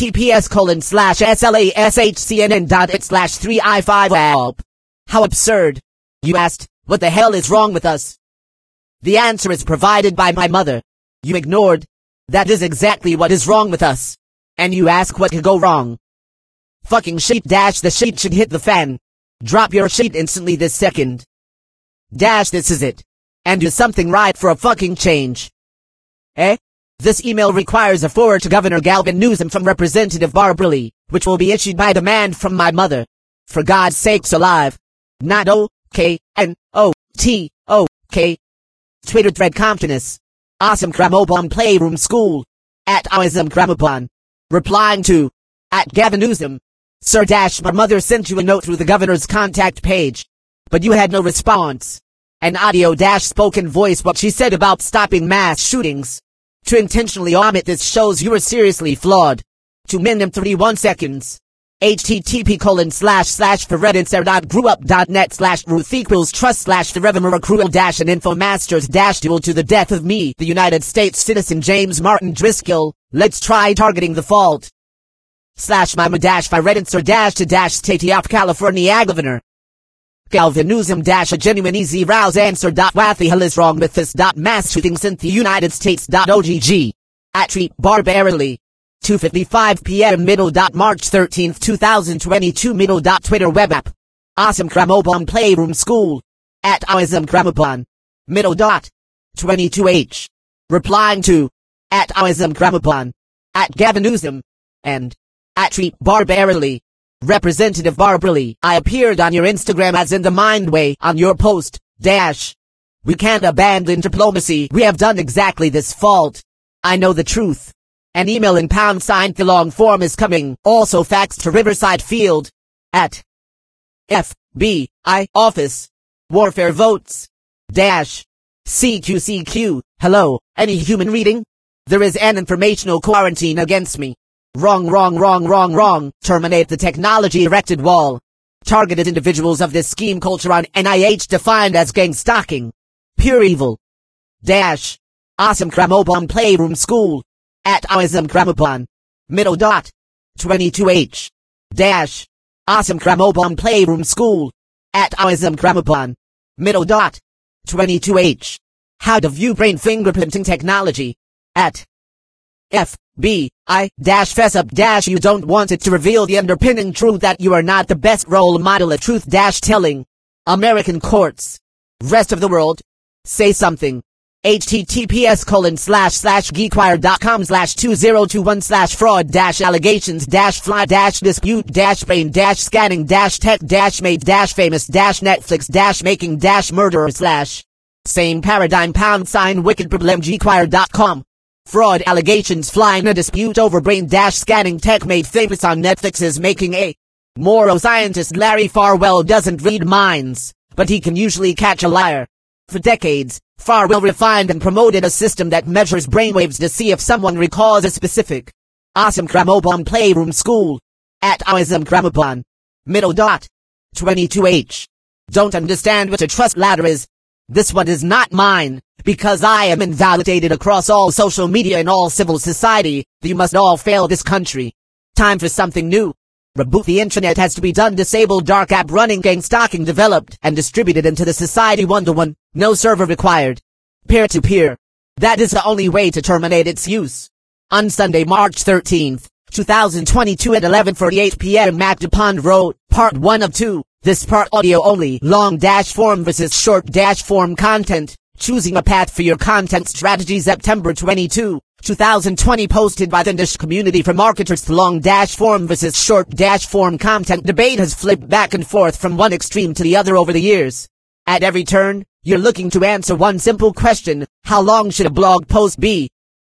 https://slashcnn.it/3i5help. How absurd. You asked, what the hell is wrong with us? The answer is provided by my mother. You ignored. That is exactly what is wrong with us. And you ask what could go wrong. Fucking sheet dash the sheet should hit the fan. Drop your sheet instantly this second. Dash this is it. And do something right for a fucking change. Eh? This email requires a forward to Governor Gavin Newsom from Representative Barbrilli, which will be issued by demand from my mother. For God's sakes alive. Not O-K-N-O-T-O-K. Twitter thread Comptoness. Awesome Cramobon Playroom School. At Awesome Cramobon. Replying to. At Gavin Newsom. Sir Dash my mother sent you a note through the governor's contact page. But you had no response. An audio dash spoken voice what she said about stopping mass shootings. To intentionally omit this shows you are seriously flawed. 2 minutes 31 seconds. http://forredinser.group.net/ruth=trust/the-revenue-accrual-and-infomasters- duel to the death of me, the United States citizen James Martin Driscoll. Let's try targeting the fault. /mama-forredinser-to-state of California Governor. Gavin Newsom - a genuine easy rouse answer. What the hell is wrong with this? Mass shootings in the United States. OGG. At Treat Barbarily. 2:55 p.m. Middle. March 13th 2022 Middle. Twitter web app. Awesome Cramobon Playroom School. At Awesome Cramobon. Middle. 22H. Replying to. At Awesome Cramobon. At Gavin Newsom. And. At Treat Barbarily. Representative Barbrilli, I appeared on your Instagram as in the mind way on your post, dash. We can't abandon diplomacy. We have done exactly this fault. I know the truth. An email in # the long form is coming. Also faxed to Riverside Field. At FBI Office. Warfare Votes. Dash. CQCQ. Hello, any human reading? There is an informational quarantine against me. Wrong. Terminate the technology erected wall. Targeted individuals of this scheme culture on NIH defined as gang stalking. Pure evil. Dash. Awesome Cramobon Playroom School. At Awesome Cramobon. Middle. 22H. Dash. Awesome Cramobon Playroom School. At Awesome Cramobon. Middle. 22H. How to view brain fingerprinting technology. At FBI-fess up - you don't want it to reveal the underpinning truth that you are not the best role model at truth - telling. American courts. Rest of the world. Say something. https://geekwire.com/2021/fraud - allegations - fly - scanding - famous - netflix - making - murderer / same paradigm # wicked problem geekwire.com. Fraud allegations flying a dispute over brain - scanning tech made famous on Netflix's Making a. Neuroscientist Larry Farwell doesn't read minds, but he can usually catch a liar. For decades, Farwell refined and promoted a system that measures brainwaves to see if someone recalls a specific. Awesome Cramobon Playroom School. At Awesome Cramobon. Middle. 22H. Don't understand what a trust ladder is. This one is not mine. Because I am invalidated across all social media and all civil society, you must all fail this country. Time for something new. Reboot the internet has to be done. Disable dark app running gang stalking developed and distributed into the society 1-to-1. No server required. Peer-to-peer. That is the only way to terminate its use. On Sunday, March 13th, 2022 at 11:48 p.m. Mac DuPont wrote, Part 1 of 2. This part audio only. Long - form versus short - form content. Choosing a path for your content strategy. September 22, 2020 posted by the niche community for marketers. Long - form versus short - form content debate has flipped back and forth from one extreme to the other over the years. At every turn, you're looking to answer one simple question: how long should a blog post be?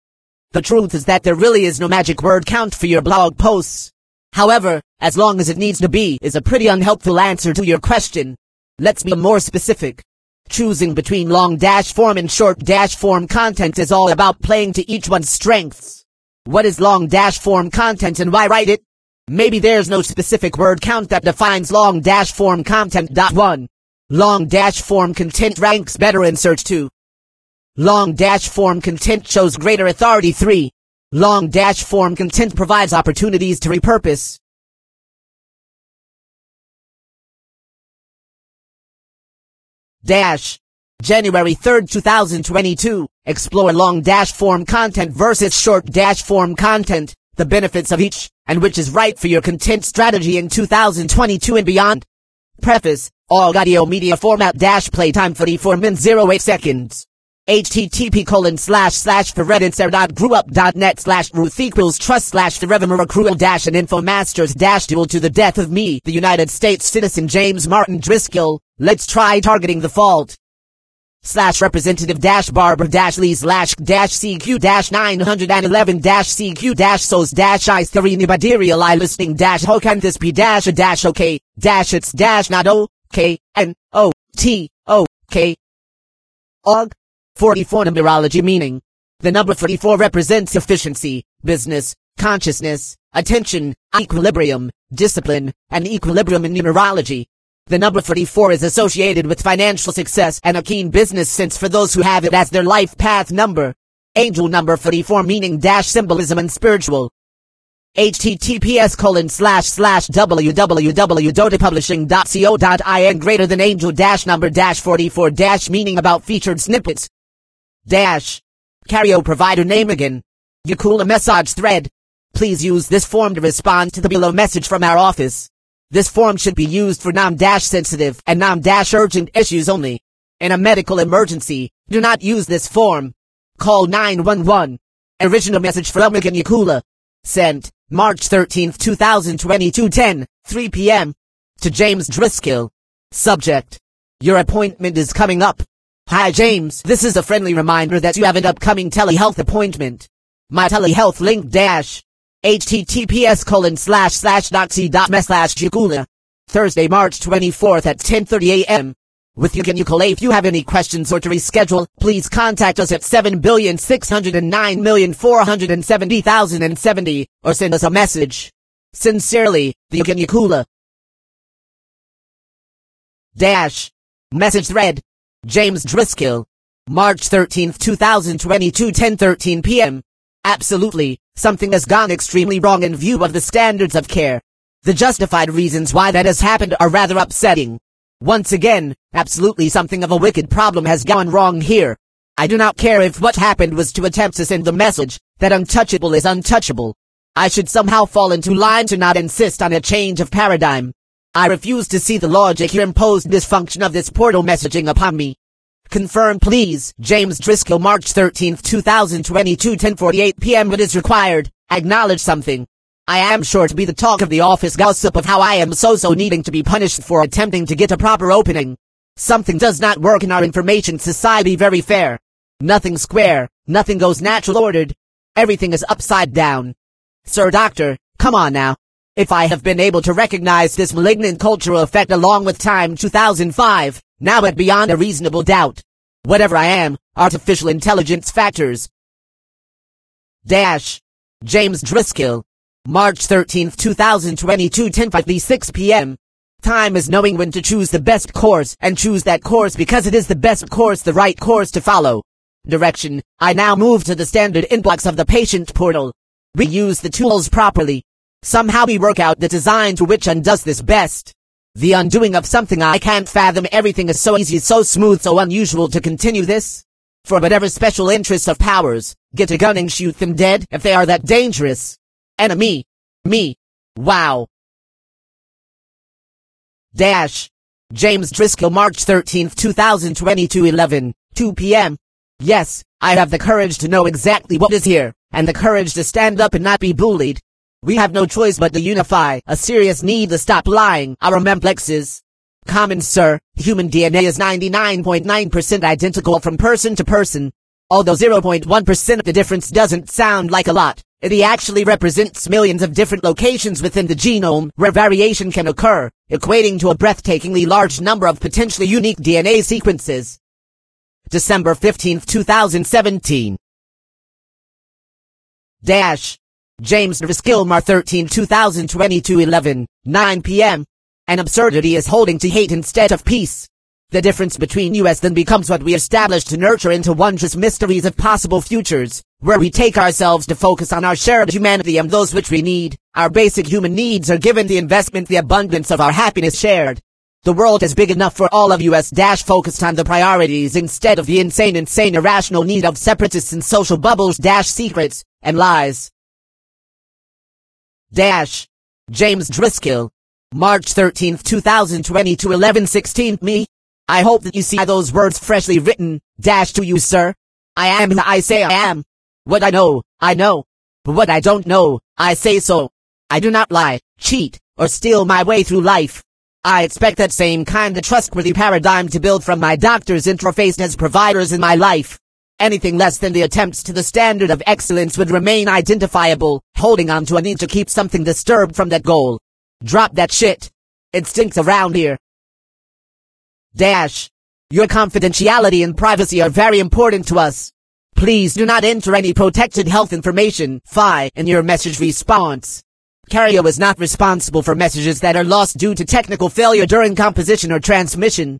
The truth is that there really is no magic word count for your blog posts. However, as long as it needs to be is a pretty unhelpful answer to your question. Let's be more specific. Choosing between long-form and short-form content is all about playing to each one's strengths. What is long-form content and why write it? Maybe there's no specific word count that defines long-form content. 1. Long-form content ranks better in search. 2. Long-form content shows greater authority. 3. Long-form content provides opportunities to repurpose. January 3, 2022. Explore long-form content versus short-form content, the benefits of each, and which is right for your content strategy in 2022 and beyond. Preface: all audio media format playtime 44 minutes 08 seconds. http://forredditser.grewup.net/ruth=trust/forevermore-cruel- and infomasters- duel to the death of me, the United States citizen James Martin Driscoll. Let's try targeting the fault. /representative-barbara-lee/-CQ-911-CQ-sos-I-3 listing-hokanthis-p-a-okay it's-not okay n-o-t-o-k og 44 numerology meaning. The number 44 represents efficiency, business, consciousness, attention, equilibrium, discipline, and equilibrium in numerology. The number 44 is associated with financial success and a keen business sense for those who have it as their life path number. Angel number 44 meaning symbolism and spiritual. https://www.dotapublishing.co.in greater than angel number 44 meaning about featured snippets. Carrier provider name again. Yakula message thread. Please use this form to respond to the below message from our office. This form should be used for non-sensitive and non-urgent issues only. In a medical emergency, do not use this form. Call 911. Original message from Megan Yakula. Sent, March 13, 2022 10:03 p.m. to James Driscoll. Subject: your appointment is coming up. Hi James, this is a friendly reminder that you have an upcoming telehealth appointment. My telehealth link https://doxy.me/Yakula. Thursday, March 24th at 10:30 a.m. With Yakula. If you have any questions or to reschedule, please contact us at 7,609,470,070 or send us a message. Sincerely, the Yakula. Message thread. James Driscoll. March 13th, 2022 10:13 p.m. Absolutely, something has gone extremely wrong in view of the standards of care. The justified reasons why that has happened are rather upsetting. Once again, absolutely something of a wicked problem has gone wrong here. I do not care if what happened was to attempt to send the message that untouchable is untouchable. I should somehow fall into line to not insist on a change of paradigm. I refuse to see the logic here imposed dysfunction of this portal messaging upon me. Confirm please. James Driscoll, March 13th, 2022 10:48 p.m. What is required? Acknowledge something. I am sure to be the talk of the office gossip of how I am so needing to be punished for attempting to get a proper opening. Something does not work in our information society very fair. Nothing square, nothing goes natural ordered. Everything is upside down. Sir Doctor, come on now. If I have been able to recognize this malignant cultural effect along with time 2005, now but beyond a reasonable doubt. Whatever I am, artificial intelligence factors. James Driscoll. March 13th, 2022 10:56 p.m. Time is knowing when to choose the best course and choose that course because it is the best course, the right course to follow. Direction: I now move to the standard inbox of the patient portal. We use the tools properly. Somehow we work out the design to which undoes this best. The undoing of something I can't fathom. Everything is so easy, so smooth, so unusual to continue this. For whatever special interests of powers, get a gun and shoot them dead if they are that dangerous. Enemy. Me. Wow. James Driscoll, March 13th, 2022 11:02 p.m. Yes, I have the courage to know exactly what is here, and the courage to stand up and not be bullied. We have no choice but to unify, a serious need to stop lying. Our memplexes. Common sir, human DNA is 99.9% identical from person to person. Although 0.1% of the difference doesn't sound like a lot, it actually represents millions of different locations within the genome where variation can occur, equating to a breathtakingly large number of potentially unique DNA sequences. December 15, 2017. James Driscoll, Mar 13, 2022, 11:09 p.m. An absurdity is holding to hate instead of peace. The difference between us then becomes what we establish to nurture into wondrous mysteries of possible futures, where we take ourselves to focus on our shared humanity and those which we need. Our basic human needs are given the investment, the abundance of our happiness shared. The world is big enough for all of us focused on the priorities instead of the insane irrational need of separatists and social bubbles secrets and lies. James Driscoll, March 13, 2022, 11:16 me. I hope that you see those words freshly written, to you, sir. I am who I say I am. What I know. But what I don't know, I say so. I do not lie, cheat, or steal my way through life. I expect that same kind of trustworthy paradigm to build from my doctors interfaced as providers in my life. Anything less than the attempts to the standard of excellence would remain identifiable, holding on to a need to keep something disturbed from that goal. Drop that shit. It stinks around here. Your confidentiality and privacy are very important to us. Please do not enter any protected health information, in your message response. Carrier is not responsible for messages that are lost due to technical failure during composition or transmission.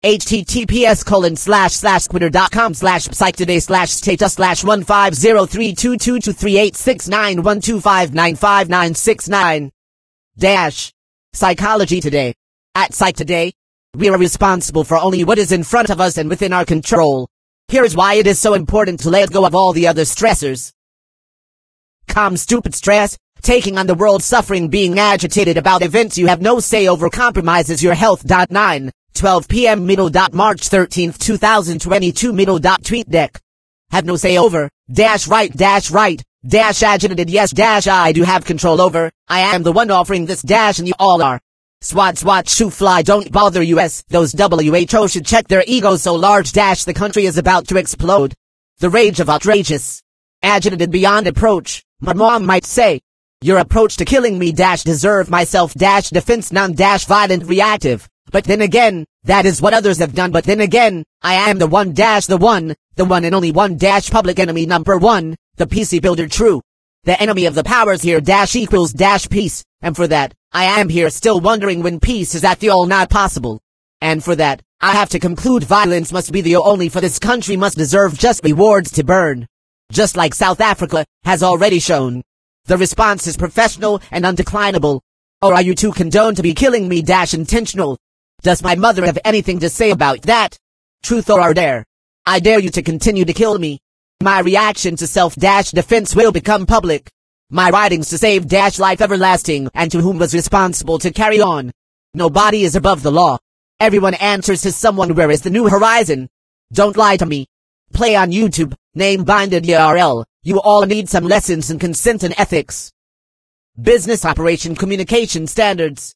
https://twitter.com/psychtoday/status/1503223869125959969. Psychology Today. At Psych Today, we are responsible for only what is in front of us and within our control. Here's why it is so important to let go of all the other stressors. Calm stupid stress. Taking on the world suffering, being agitated about events you have no say over compromises your health. 9:12 p.m. March 13, 2022 TweetDeck. Have no say over, right, agitated, yes, I do have control over, I am the one offering this, and you all are. Swat, shoo, fly, don't bother us, those WHO should check their egos so large, the country is about to explode. The rage of outrageous. Agitated beyond approach, my mom might say. Your approach to killing me, deserve myself, defense, non-violent, reactive. But then again, that is what others have done. But then again, I am the one, the one and only one, public enemy number one, the PC builder, true. The enemy of the powers here, equals, peace. And for that, I am here still wondering when peace is at all not possible. And for that, I have to conclude violence must be the only for this country must deserve just rewards to burn. Just like South Africa has already shown. The response is professional and undeclinable. Or are you too condoned to be killing me, intentional? Does my mother have anything to say about that? Truth or dare? I dare you to continue to kill me. My reaction to self-defense will become public. My writings to save life everlasting, and to whom was responsible to carry on. Nobody is above the law. Everyone answers to someone. Where is the new horizon? Don't lie to me. Play on YouTube, name binded URL. You all need some lessons in consent and ethics. Business operation communication standards.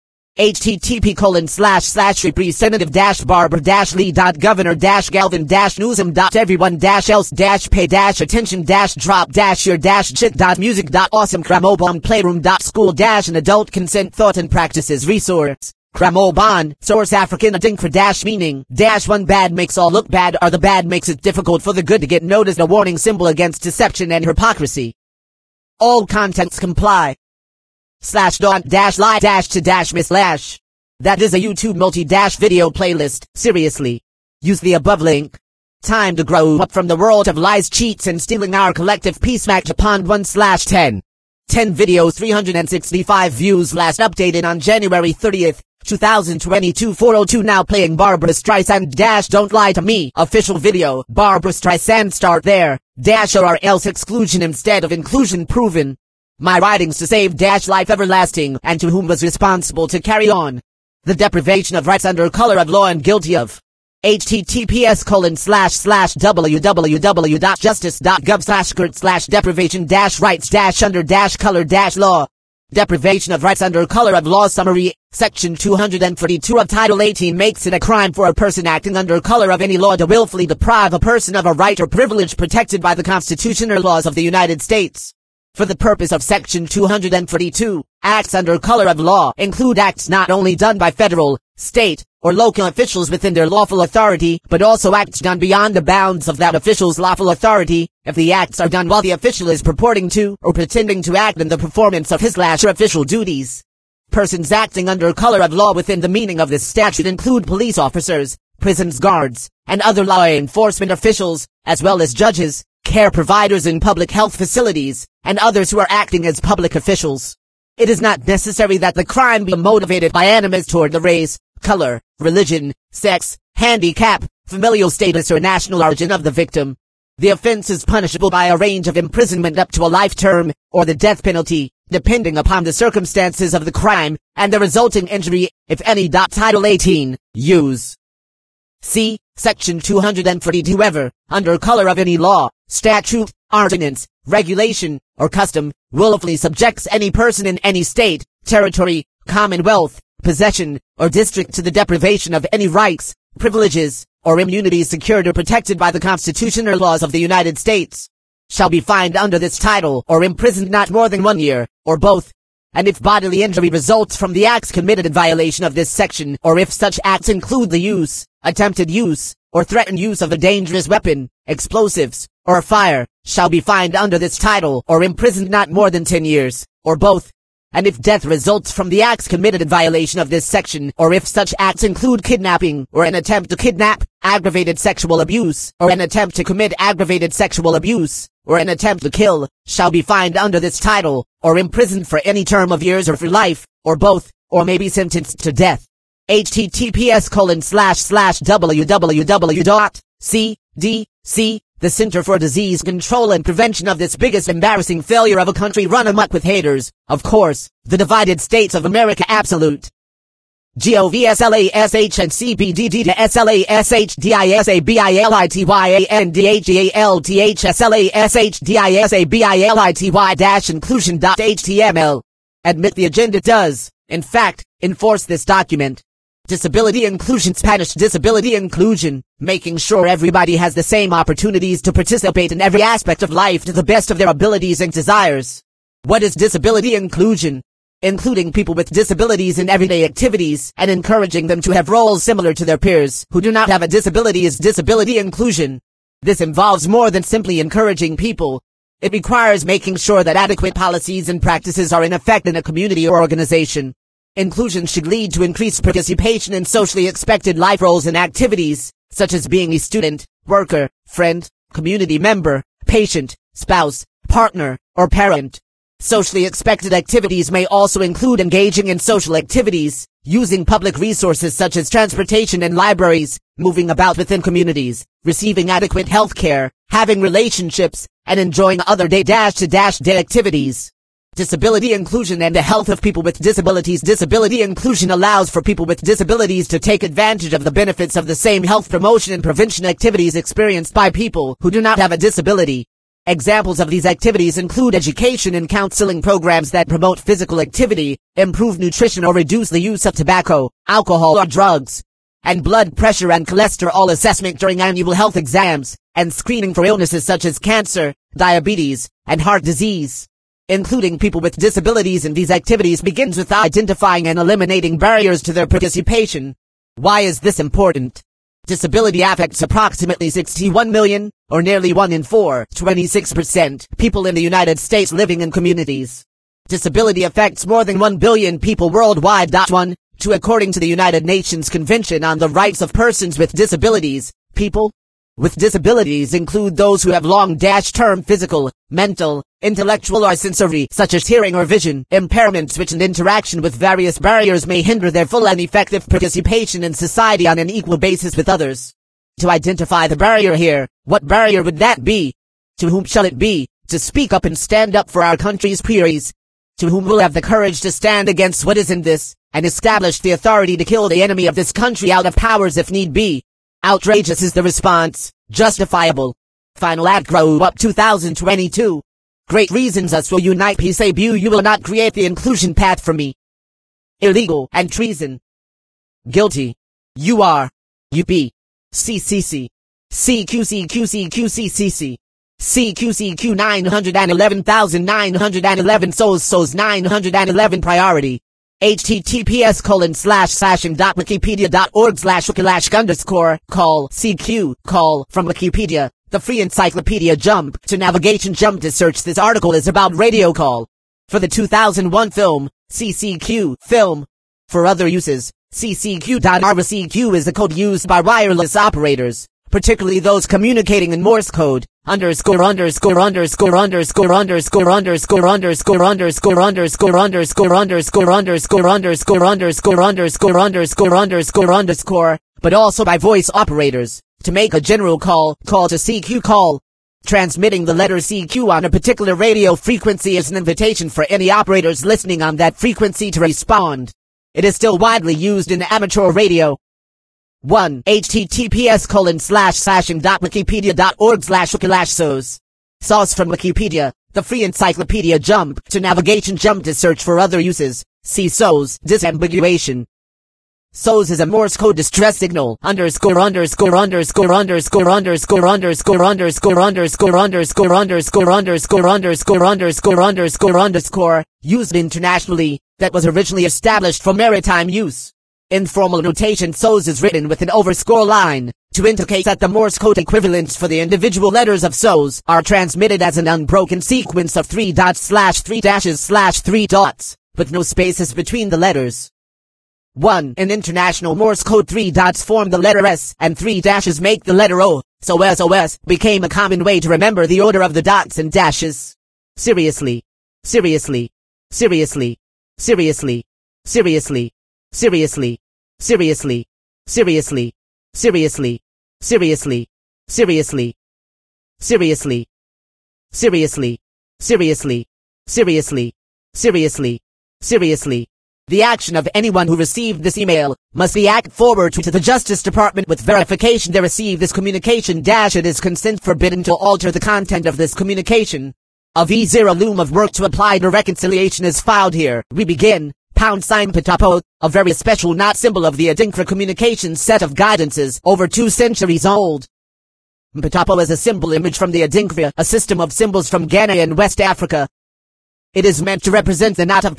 http://representative-barber-lee.governor-galvin-news-em.everyone-else-your-shit.music.awesome cramobon-playroom.school-and adult consent thought and practices resource. Cramobon, source African adinkra-meaning, one bad makes all look bad or the bad makes it difficult for the good to get noticed, a warning symbol against deception and hypocrisy. All contents comply. /don't-lie-to-miss-. That is a YouTube multi-video playlist, seriously. Use the above link. Time to grow up from the world of lies, cheats and stealing our collective peace. Japan 1/10. 10 videos, 365 views, last updated on January 30th. 2022 4:02 now playing Barbra Streisand Don't Lie to Me official video. Barbra Streisand start there or else exclusion instead of inclusion proven. My writings to save life everlasting and to whom was responsible to carry on. The deprivation of rights under color of law and guilty of. https://www.justice.gov/deprivation-rights-under-color-law Deprivation of rights under color of law. Summary. Section 242 of Title 18 makes it a crime for a person acting under color of any law to willfully deprive a person of a right or privilege protected by the Constitution or laws of the United States. For the purpose of Section 242, acts under color of law include acts not only done by federal, state, or local officials within their lawful authority, but also acts done beyond the bounds of that official's lawful authority, if the acts are done while the official is purporting to or pretending to act in the performance of his or official duties. Persons acting under color of law within the meaning of this statute include police officers, prisons guards, and other law enforcement officials, as well as judges, care providers in public health facilities, and others who are acting as public officials. It is not necessary that the crime be motivated by animus toward the race, color, religion, sex, handicap, familial status, or national origin of the victim. The offense is punishable by a range of imprisonment up to a life term, or the death penalty, depending upon the circumstances of the crime, and the resulting injury, if any. Title 18, use. C. Section 242. Whoever, under color of any law, statute, ordinance, regulation, or custom, willfully subjects any person in any state, territory, commonwealth, possession, or district to the deprivation of any rights, privileges, or immunities secured or protected by the Constitution or laws of the United States, shall be fined under this title or imprisoned not more than 1 year, or both. And if bodily injury results from the acts committed in violation of this section, or if such acts include the use, attempted use, or threatened use of a dangerous weapon, explosives, or fire, shall be fined under this title or imprisoned not more than 10 years, or both. And if death results from the acts committed in violation of this section, or if such acts include kidnapping, or an attempt to kidnap, aggravated sexual abuse, or an attempt to commit aggravated sexual abuse, or an attempt to kill, shall be fined under this title, or imprisoned for any term of years or for life, or both, or may be sentenced to death. https://www.cdc, the Center for Disease Control and Prevention of this biggest embarrassing failure of a country run amok with haters, of course, the Divided States of America. Absolute. GOVSLASH and CBDD to SLASHDISABILITYANDHAGLTHSLASHDISABILITY -inclusion.html. Admit the agenda does, in fact, enforce this document. Disability inclusion. Spanish. Disability inclusion, making sure everybody has the same opportunities to participate in every aspect of life to the best of their abilities and desires. What is disability inclusion? Including people with disabilities in everyday activities and encouraging them to have roles similar to their peers who do not have a disability is disability inclusion. This involves more than simply encouraging people. It requires making sure that adequate policies and practices are in effect in a community or organization. Inclusion should lead to increased participation in socially expected life roles and activities, such as being a student, worker, friend, community member, patient, spouse, partner, or parent. Socially expected activities may also include engaging in social activities, using public resources such as transportation and libraries, moving about within communities, receiving adequate health care, having relationships, and enjoying other day-to-day activities. Disability inclusion and the health of people with disabilities. Disability inclusion allows for people with disabilities to take advantage of the benefits of the same health promotion and prevention activities experienced by people who do not have a disability. Examples of these activities include education and counseling programs that promote physical activity, improve nutrition or reduce the use of tobacco, alcohol or drugs, and blood pressure and cholesterol assessment during annual health exams, and screening for illnesses such as cancer, diabetes, and heart disease. Including people with disabilities in these activities begins with identifying and eliminating barriers to their participation. Why is this important? Disability affects approximately 61 million, or nearly 1 in 4, 26%, people in the United States living in communities. Disability affects more than 1 billion people worldwide. 1, 2 According to the United Nations Convention on the Rights of Persons with Disabilities, people with disabilities include those who have long-term physical, mental, intellectual or sensory, such as hearing or vision, impairments which in interaction with various barriers may hinder their full and effective participation in society on an equal basis with others. To identify the barrier here, what barrier would that be? To whom shall it be, to speak up and stand up for our country's peers? To whom will have the courage to stand against what is in this, and establish the authority to kill the enemy of this country out of powers if need be? Outrageous is the response, justifiable. Final ad Grow Up 2022. Great reasons us will unite peace abu. You will not create the inclusion path for me. Illegal and treason. Guilty. You are. You be. CCC. CQCQCQCCC. CQCQ 911,911 SOS 911 priority. https://wikipedia.org/wiki/call CQ call from Wikipedia, the free encyclopedia. Jump to navigation. Jump to search. This article is about radio call. For the 2001 film, CCQ film. For other uses, CCQ.ARWA. CQ is the code used by wireless operators, particularly those communicating in Morse code. Underscore underscore underscore underscore underscore underscore underscore underscore underscore underscore underscore underscore underscore underscore underscore underscore underscore underscore, but also by voice operators. To make a general call to CQ call. Transmitting the letter CQ on a particular radio frequency is an invitation for any operators listening on that frequency to respond. It is still widely used in amateur radio. 1. https://wikipedia.org/wiki/SOS. Source from Wikipedia, the free encyclopedia. Jump to navigation. Jump to search. For other uses, see SOS. Disambiguation. SOS is a Morse code distress signal. Underscore underscore underscore underscore underscore underscore underscore underscore underscore underscore underscore underscore underscore underscore underscore, used internationally, that was originally established for maritime use. In formal notation, SOS is written with an overscore line, to indicate that the Morse code equivalents for the individual letters of SOS are transmitted as an unbroken sequence of 3 dots / 3 dashes / 3 dots, with no spaces between the letters. 1. In international Morse code, 3 dots form the letter S, and 3 dashes make the letter O, so SOS became a common way to remember the order of the dots and dashes. Seriously. Seriously. Seriously. Seriously. Seriously. Seriously. Seriously. Seriously. Seriously. Seriously. Seriously. Seriously. Seriously. Seriously. Seriously. Seriously. Seriously. The action of anyone who received this email must be acted forward to the Justice Department with verification they receive this communication. It is consent forbidden to alter the content of this communication. A V0 loom of work to apply to reconciliation is filed here. We begin. #Patapo, a very special knot symbol of the Adinkra communications set of guidances over 2 centuries old. Patapo is a symbol image from the Adinkra, a system of symbols from Ghana and West Africa. It is meant to represent the knot of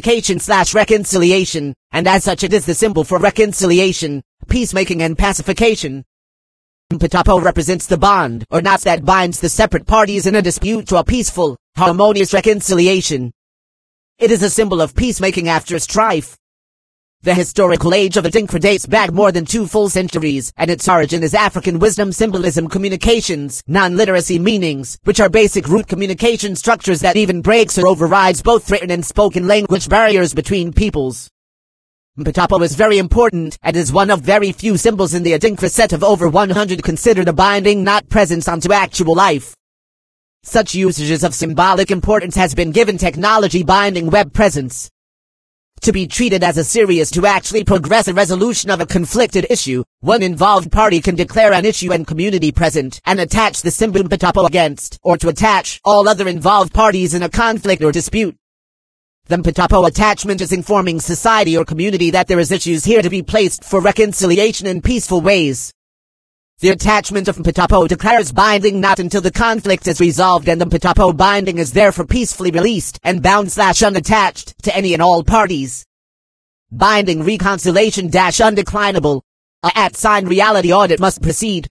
pacification/reconciliation, and as such it is the symbol for reconciliation, peacemaking and pacification. Patapo represents the bond, or knot, that binds the separate parties in a dispute to a peaceful, harmonious reconciliation. It is a symbol of peacemaking after strife. The historical age of Adinkra dates back more than 2 full centuries, and its origin is African wisdom, symbolism, communications, non-literacy meanings, which are basic root communication structures that even breaks or overrides both written and spoken language barriers between peoples. Patapo is very important, and is one of very few symbols in the Adinkra set of over 100 considered a binding knot presence onto actual life. Such usages of symbolic importance has been given technology binding web presence. To be treated as a serious to actually progress a resolution of a conflicted issue, one involved party can declare an issue and community present and attach the symbol Patapo against, or to attach all other involved parties in a conflict or dispute. The Patapo attachment is informing society or community that there is issues here to be placed for reconciliation in peaceful ways. The attachment of Patapo declares binding not until the conflict is resolved, and the Patapo binding is therefore peacefully released and bound/unattached to any and all parties. Binding reconciliation-undeclinable. @reality audit must proceed.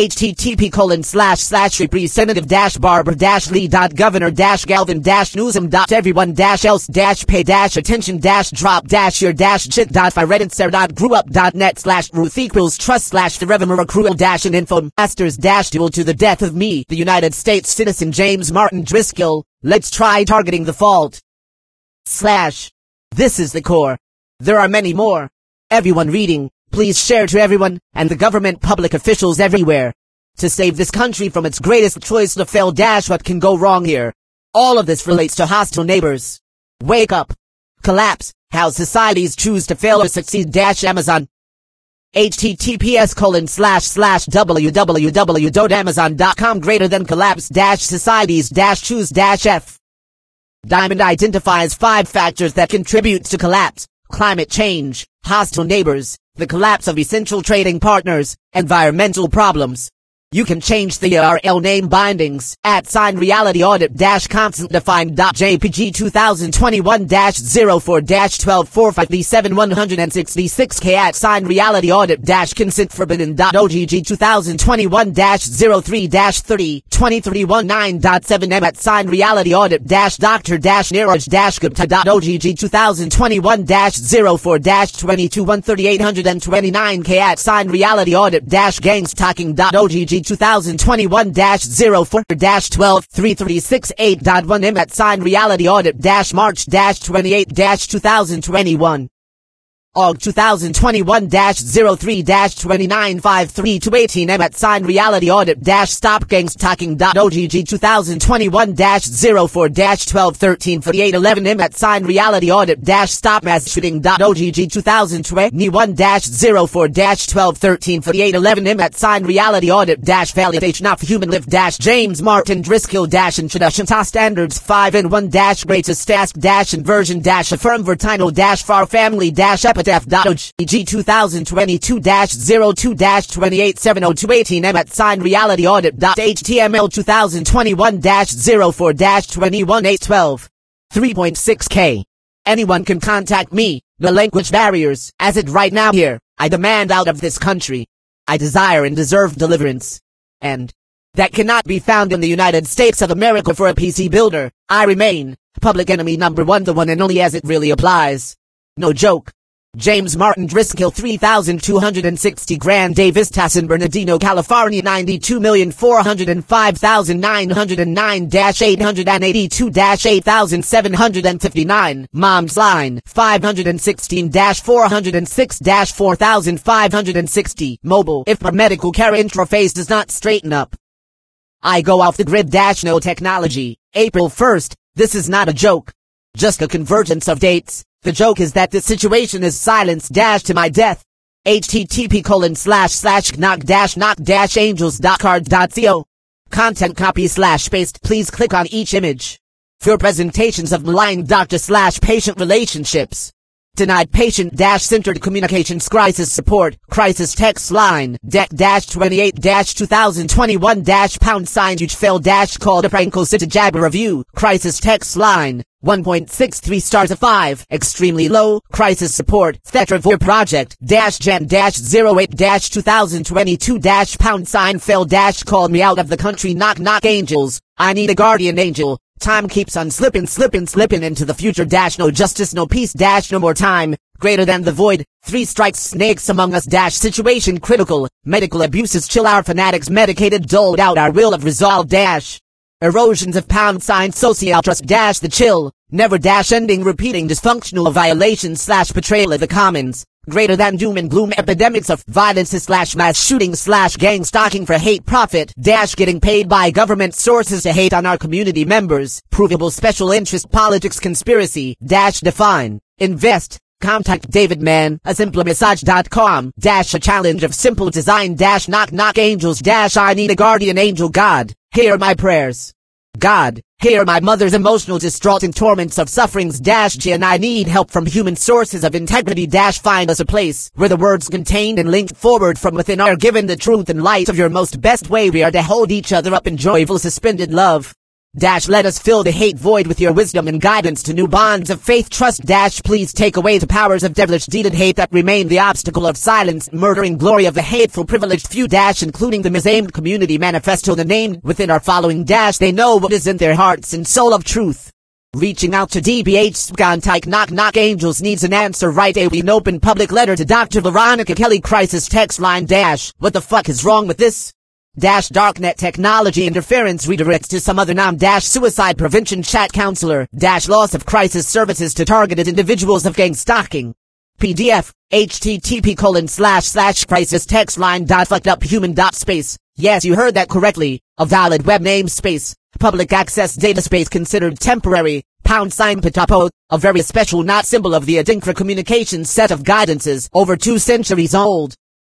http://representative-bar-lead.governor-galvin-news.everyone-else-pay-attention-drop-your-truth-info masters-duel to the death of me, the United States citizen James Martin Driscoll. Let's try targeting the fault. This is the core. There are many more. Everyone reading, please share to everyone, and the government public officials everywhere. To save this country from its greatest choice to fail. What can go wrong here? All of this relates to hostile neighbors. Wake up. Collapse. How societies choose to fail or succeed. Amazon. https://www.amazon.com collapse-societies-choose-F. Diamond identifies 5 factors that contribute to collapse: climate change, hostile neighbors, the collapse of essential trading partners, environmental problems. You can change the URL name bindings at @realityaudit-constant-defined.jpg 2021-04-1245 at @realityaudit-consent-forbidden.ogg 2021-03-30-2031-9.7m at @realityaudit-dr-niraj-gupta.ogg 2021-04-22-13829k at @realityaudit-gangstalking.ogg 2021-04-12-3368.1m at @realityaudit-march-28-2021. OG 2021-03-2953-18m at @realityaudit-stopgangstalking.ogg 2021-04-12-1348-11m at @realityaudit-stopmass-shooting.ogg 2021-04-12-1348-11m at @realityaudit-validation of human live-James Martin Driscoll-introduction to standards 5 and 1-greatest task-inversion-affirm vertino-far family-epitaph.ogg 2022-02-2870-18m at realityaudit.html 2021-04-21-812. 3.6k. Anyone can contact me. The language barriers. As it right now here, I demand out of this country. I desire and deserve deliverance. And that cannot be found in the United States of America. For a PC builder, I remain public enemy number 1, the one and only as it really applies. No joke. James Martin Driscoll 3260 Grande Vista San Bernardino, California 92,405,909-882-8759 Mom's Line 516-406-4560 Mobile. If my medical care interface does not straighten up, I go off the grid. No technology. April 1st. This is not a joke. Just a convergence of dates. The joke is that this situation is silence to my death. http://knock-angels.card.co. Content copy/paste. Please click on each image. For presentations of malign doctor/patient relationships. Denied patient-centered communications. Crisis support. Crisis text line. DEC-28-2021-#. Huge fail call to prankle city jabber review. Crisis text line. 1.63 stars of 5. Extremely low. Crisis support. Thetravour project. Jan-08-2022 fail called me out of the country. Knock angels. I need a guardian angel. Time keeps on slipping into the future. No justice, no peace. No more time. Greater than the void. 3 strikes, snakes among us. Situation critical. Medical abuses. Chill our fanatics. Medicated, doled out our will of resolve. Erosions of social trust. The chill. Never. Ending repeating dysfunctional violations / betrayal of the commons. Greater than doom and gloom. Epidemics of violence / mass shootings / gang stalking for hate profit. Getting paid by government sources to hate on our community members. Provable special interest politics conspiracy. Define. Invest. Contact David Mann, asimplemassage.com. A challenge of simple design. Knock angels. I need a guardian angel. God, hear my prayers. God, hear my mother's emotional distraught and torments of sufferings. And I need help from human sources of integrity. Find us a place where the words contained and linked forward from within are given the truth and light of your most best way. We are to hold each other up in joyful suspended love. Let us fill the hate void with your wisdom and guidance to new bonds of faith trust. Please take away the powers of devilish deeded hate that remain the obstacle of silence, murdering glory of the hateful privileged few. Including the misaimed community manifesto, the named within our following. They know what is in their hearts and soul of truth. Reaching out to DBH Skontyke. Knock angels needs an answer. Write an open public letter to Dr. Veronica Kelly. Crisis text line. What the fuck is wrong with this? Darknet technology interference redirects to some other suicide prevention chat counselor. Loss of crisis services to targeted individuals of gang stalking. PDF. http://crisis text line. Fuckeduphuman.space. Yes, you heard that correctly. A valid web namespace. Public access data space considered temporary. #patapo. A very special not symbol of the Adinkra communications set of guidances over 2 centuries old.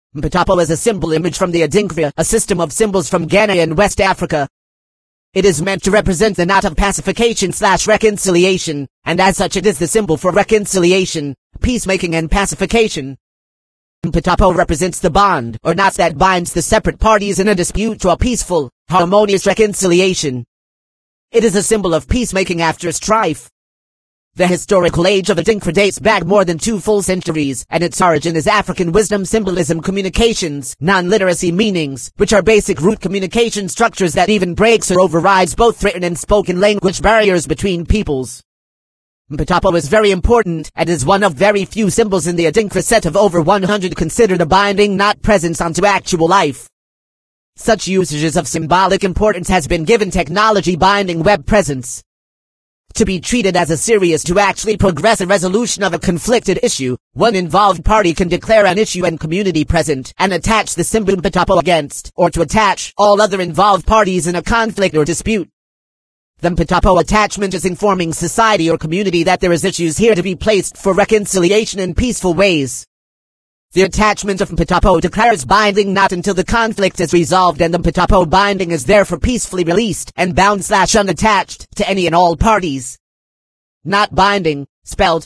Mpatapo is a symbol image from the Adinkra, a system of symbols from Ghana and West Africa. It is meant to represent the knot of pacification/reconciliation, and as such it is the symbol for reconciliation, peacemaking and pacification. Mpatapo represents the bond, or knot that binds the separate parties in a dispute to a peaceful, harmonious reconciliation. It is a symbol of peacemaking after strife. The historical age of Adinkra dates back more than 2 full centuries, and its origin is African wisdom, symbolism, communications, non-literacy meanings, which are basic root communication structures that even breaks or overrides both written and spoken language barriers between peoples. Mpatapo is very important, and is one of very few symbols in the Adinkra set of over 100 considered a binding knot presence onto actual life. Such usages of symbolic importance has been given technology binding web presence. To be treated as a serious to actually progress a resolution of a conflicted issue, one involved party can declare an issue and community present and attach the symbol Mpatapo against, or to attach all other involved parties in a conflict or dispute. The Mpatapo attachment is informing society or community that there is issues here to be placed for reconciliation in peaceful ways. The attachment of Mpatapo declares binding not until the conflict is resolved, and the Mpatapo binding is therefore peacefully released and bound/unattached to any and all parties. Not binding, spelled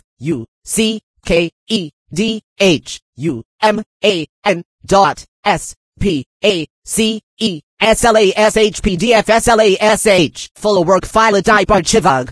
FUCKEDHUMAN.SPACESLASHPDFSLASH full work file type archivag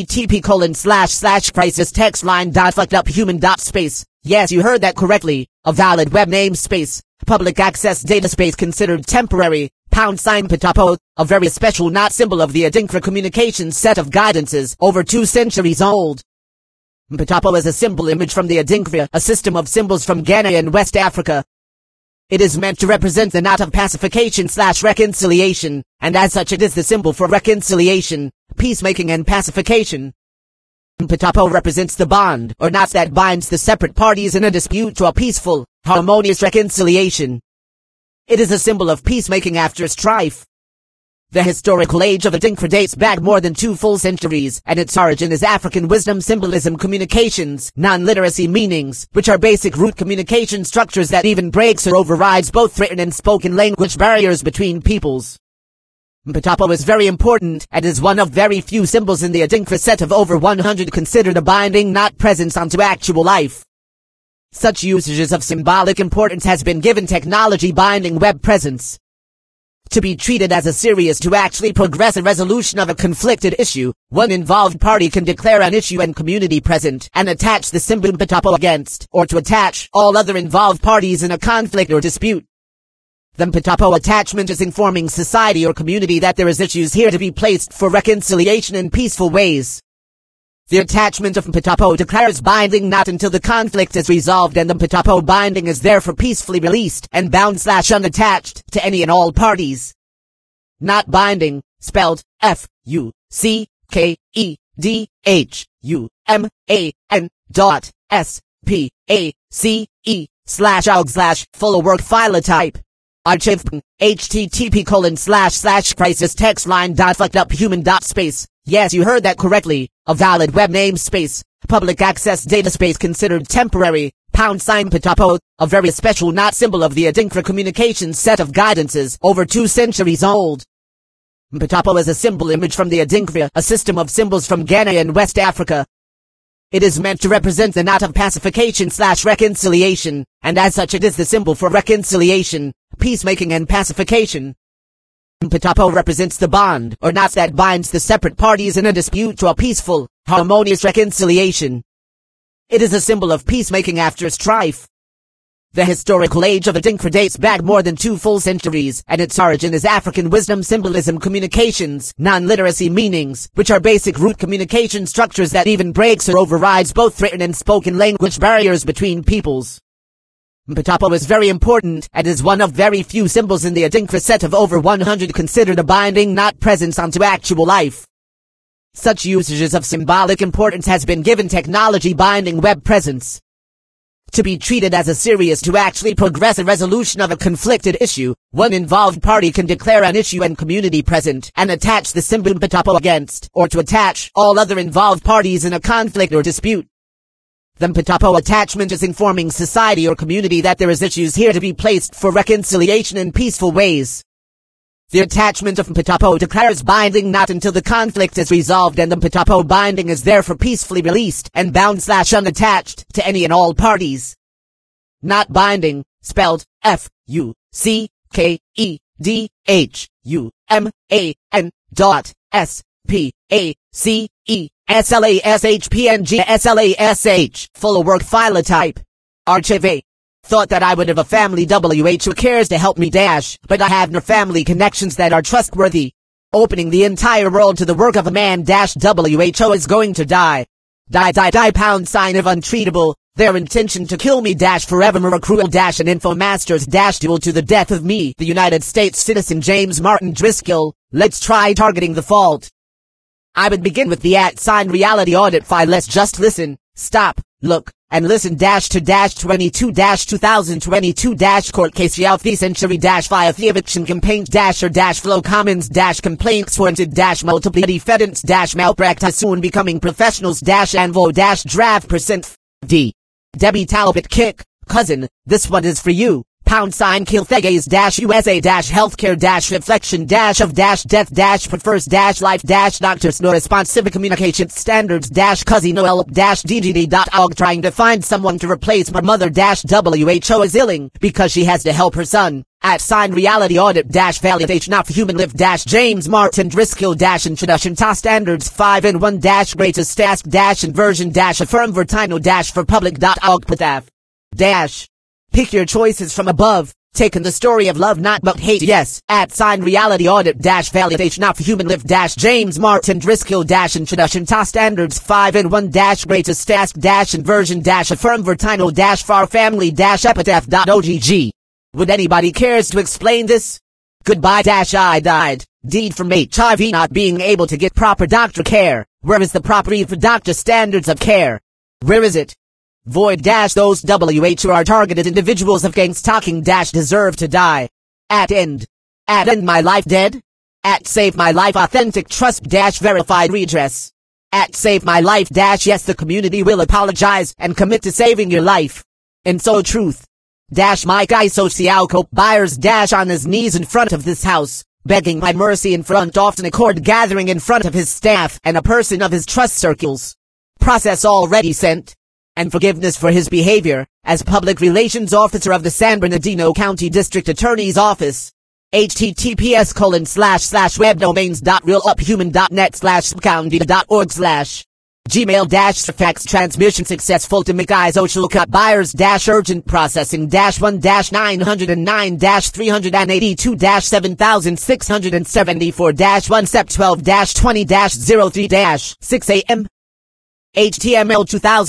http://crisis-line.fuckeduphuman.space. Yes, you heard that correctly. A valid web namespace, public access dataspace considered temporary, #Mpatapo, a very special knot symbol of the Adinkra communications set of guidances over 2 centuries old. Mpatapo is a symbol image from the Adinkra, a system of symbols from Ghana and West Africa. It is meant to represent the knot of pacification/reconciliation, and as such it is the symbol for reconciliation, peacemaking and pacification. Mpatapo represents the bond, or knot that binds the separate parties in a dispute to a peaceful, harmonious reconciliation. It is a symbol of peacemaking after strife. The historical age of Adinkra dates back more than 2 full centuries, and its origin is African wisdom, symbolism, communications, non-literacy meanings, which are basic root communication structures that even breaks or overrides both written and spoken language barriers between peoples. Mpatapo is very important, and is one of very few symbols in the Adinkra set of over 100 considered a binding knot presence onto actual life. Such usages of symbolic importance has been given technology binding web presence. To be treated as a serious to actually progress a resolution of a conflicted issue, one involved party can declare an issue and community present and attach the symbol Mpatapo against, or to attach all other involved parties in a conflict or dispute. The Mpatapo attachment is informing society or community that there is issues here to be placed for reconciliation in peaceful ways. The attachment of Mpatapo declares binding not until the conflict is resolved, and the Mpatapo binding is therefore peacefully released and bound/unattached to any and all parties. Not binding, spelled FUCKEDHUMAN.SPACE/OG/ full work file type archive http://crisis-line.fuckeduphuman.space. Yes, you heard that correctly. A valid web namespace, public access dataspace considered temporary, #Mpatapo, a very special knot symbol of the Adinkra communications set of guidances over 2 centuries old. Mpatapo is a symbol image from the Adinkra, a system of symbols from Ghana and West Africa. It is meant to represent the knot of pacification/reconciliation, and as such it is the symbol for reconciliation, peacemaking and pacification. Mpatapo represents the bond, or knot that binds the separate parties in a dispute to a peaceful, harmonious reconciliation. It is a symbol of peacemaking after strife. The historical age of Adinkra dates back more than 2 full centuries, and its origin is African wisdom, symbolism, communications, non-literacy meanings, which are basic root communication structures that even breaks or overrides both written and spoken language barriers between peoples. Mpatapo is very important, and is one of very few symbols in the Adinkra set of over 100 considered a binding knot presence onto actual life. Such usages of symbolic importance has been given technology binding web presence. To be treated as a serious to actually progress a resolution of a conflicted issue, one involved party can declare an issue and community present and attach the symbol Mpatapo against, or to attach all other involved parties in a conflict or dispute. The Mpatapo attachment is informing society or community that there is issues here to be placed for reconciliation in peaceful ways. The attachment of Mpatapo declares binding not until the conflict is resolved, and the Mpatapo binding is therefore peacefully released and bound/unattached to any and all parties. Not binding, spelled FUCKEDHUMAN.SPACESLASHPNGSLASH. Full work filotype. Archive. Thought that I would have a family who cares to help me dash, but I have no family connections that are trustworthy. Opening the entire world to the work of a man dash WHO is going to die. Die pound sign of untreatable. Their intention to kill me dash forevermore, a cruel dash and infomasters dash duel to the death of me, the United States citizen James Martin Driscoll. Let's try targeting the fault. I would begin with the @reality audit file. Let's just listen, stop, look, and listen dash to dash 22 dash 2022 dash court case the century dash via the eviction campaign dash or dash flow commons dash complaints warranted dash multiple defendants dash malpractice soon becoming professionals dash anvo dash draft percent D. Debbie Talbot kick, cousin, this one is for you. Kill Theges USA healthcare reflection of death prefers life doctors no responsive communication standards cousin noel DGD.org trying to find someone to replace my mother WHO is illing because she has to help her son. @reality audit validation of human live James Martin Driscoll introduction to standards 5-in-1 greatest task inversion affirm vertino for public.org path Pick your choices from above. Taking the story of love not but hate yes. @reality audit validation of human live James Martin Driscoll introduction to standards 5-in-1 greatest task inversion affirm vertino far family epitaph.ogg. Would anybody cares to explain this? Goodbye I died. Deed from HIV not being able to get proper doctor care. Where is the proper for doctor standards of care? Where is it? Void those WHO are targeted individuals of gangs talking deserve to die. End my life dead. Save my life authentic trust verified redress. Save my life yes the community will apologize and commit to saving your life. And so truth. My guy Socialcope Byers on his knees in front of this house, begging my mercy in front often a court gathering in front of his staff and a person of his trust circles. Process already sent. And forgiveness for his behavior, as public relations officer of the San Bernardino County District Attorney's Office. https://webdomains.realuphuman.net/county.org/ Gmail fax transmission successful to McGuy Social Cut Byers urgent processing 1-909 382 7674 1 Sep 12 20 03 6 a.m. HTML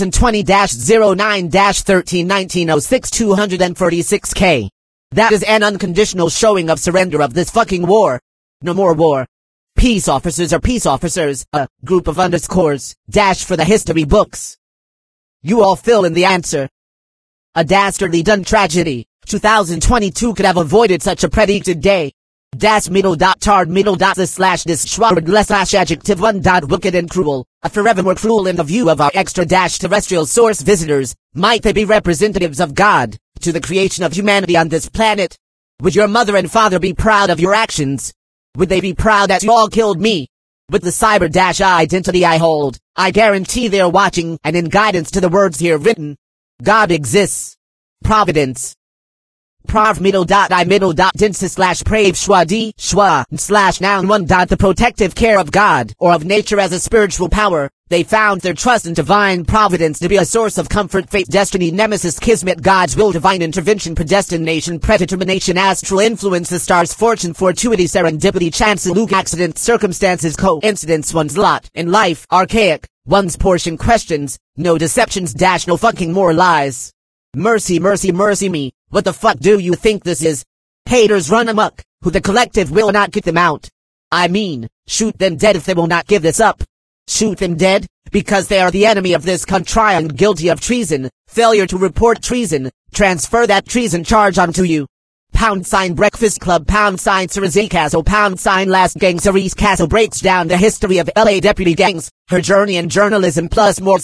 2020-09-13-1906 246K. That is an unconditional showing of surrender of this fucking war. No more war. Peace officers are peace officers, a group of underscores, for the history books. You all fill in the answer. A dastardly done tragedy, 2022 could have avoided such a predicted day. Middle.tard middle.the/this schwarred less adjective 1. Wicked and cruel, a forevermore cruel in the view of our extra terrestrial source visitors. Might they be representatives of God, to the creation of humanity on this planet? Would your mother and father be proud of your actions? Would they be proud that you all killed me? With the cyber identity I hold, I guarantee they're watching and in guidance to the words here written. God exists. Providence. Prav middle.I/prave schwa noun 1. The protective care of God, or of nature as a spiritual power. They found their trust in divine providence to be a source of comfort, fate, destiny, nemesis, kismet, God's will, divine intervention, predestination, predetermination, astral influence, the stars, fortune, fortuity, serendipity, chance, luke, accident, circumstances, coincidence, one's lot in life, archaic, one's portion, questions, no deceptions, no fucking more lies. Mercy, mercy, mercy me. What the fuck do you think this is? Haters run amok, who the collective will not get them out. I mean, shoot them dead if they will not give this up. Shoot them dead, because they are the enemy of this country and guilty of treason, failure to report treason, transfer that treason charge onto you. Breakfast Club, Cerise Castle, Last Gang. Cerise Castle breaks down the history of LA deputy gangs, her journey in journalism plus more.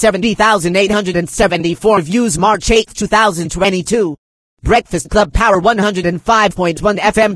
70,874 views March 8, 2022. Breakfast Club Power 105.1 FM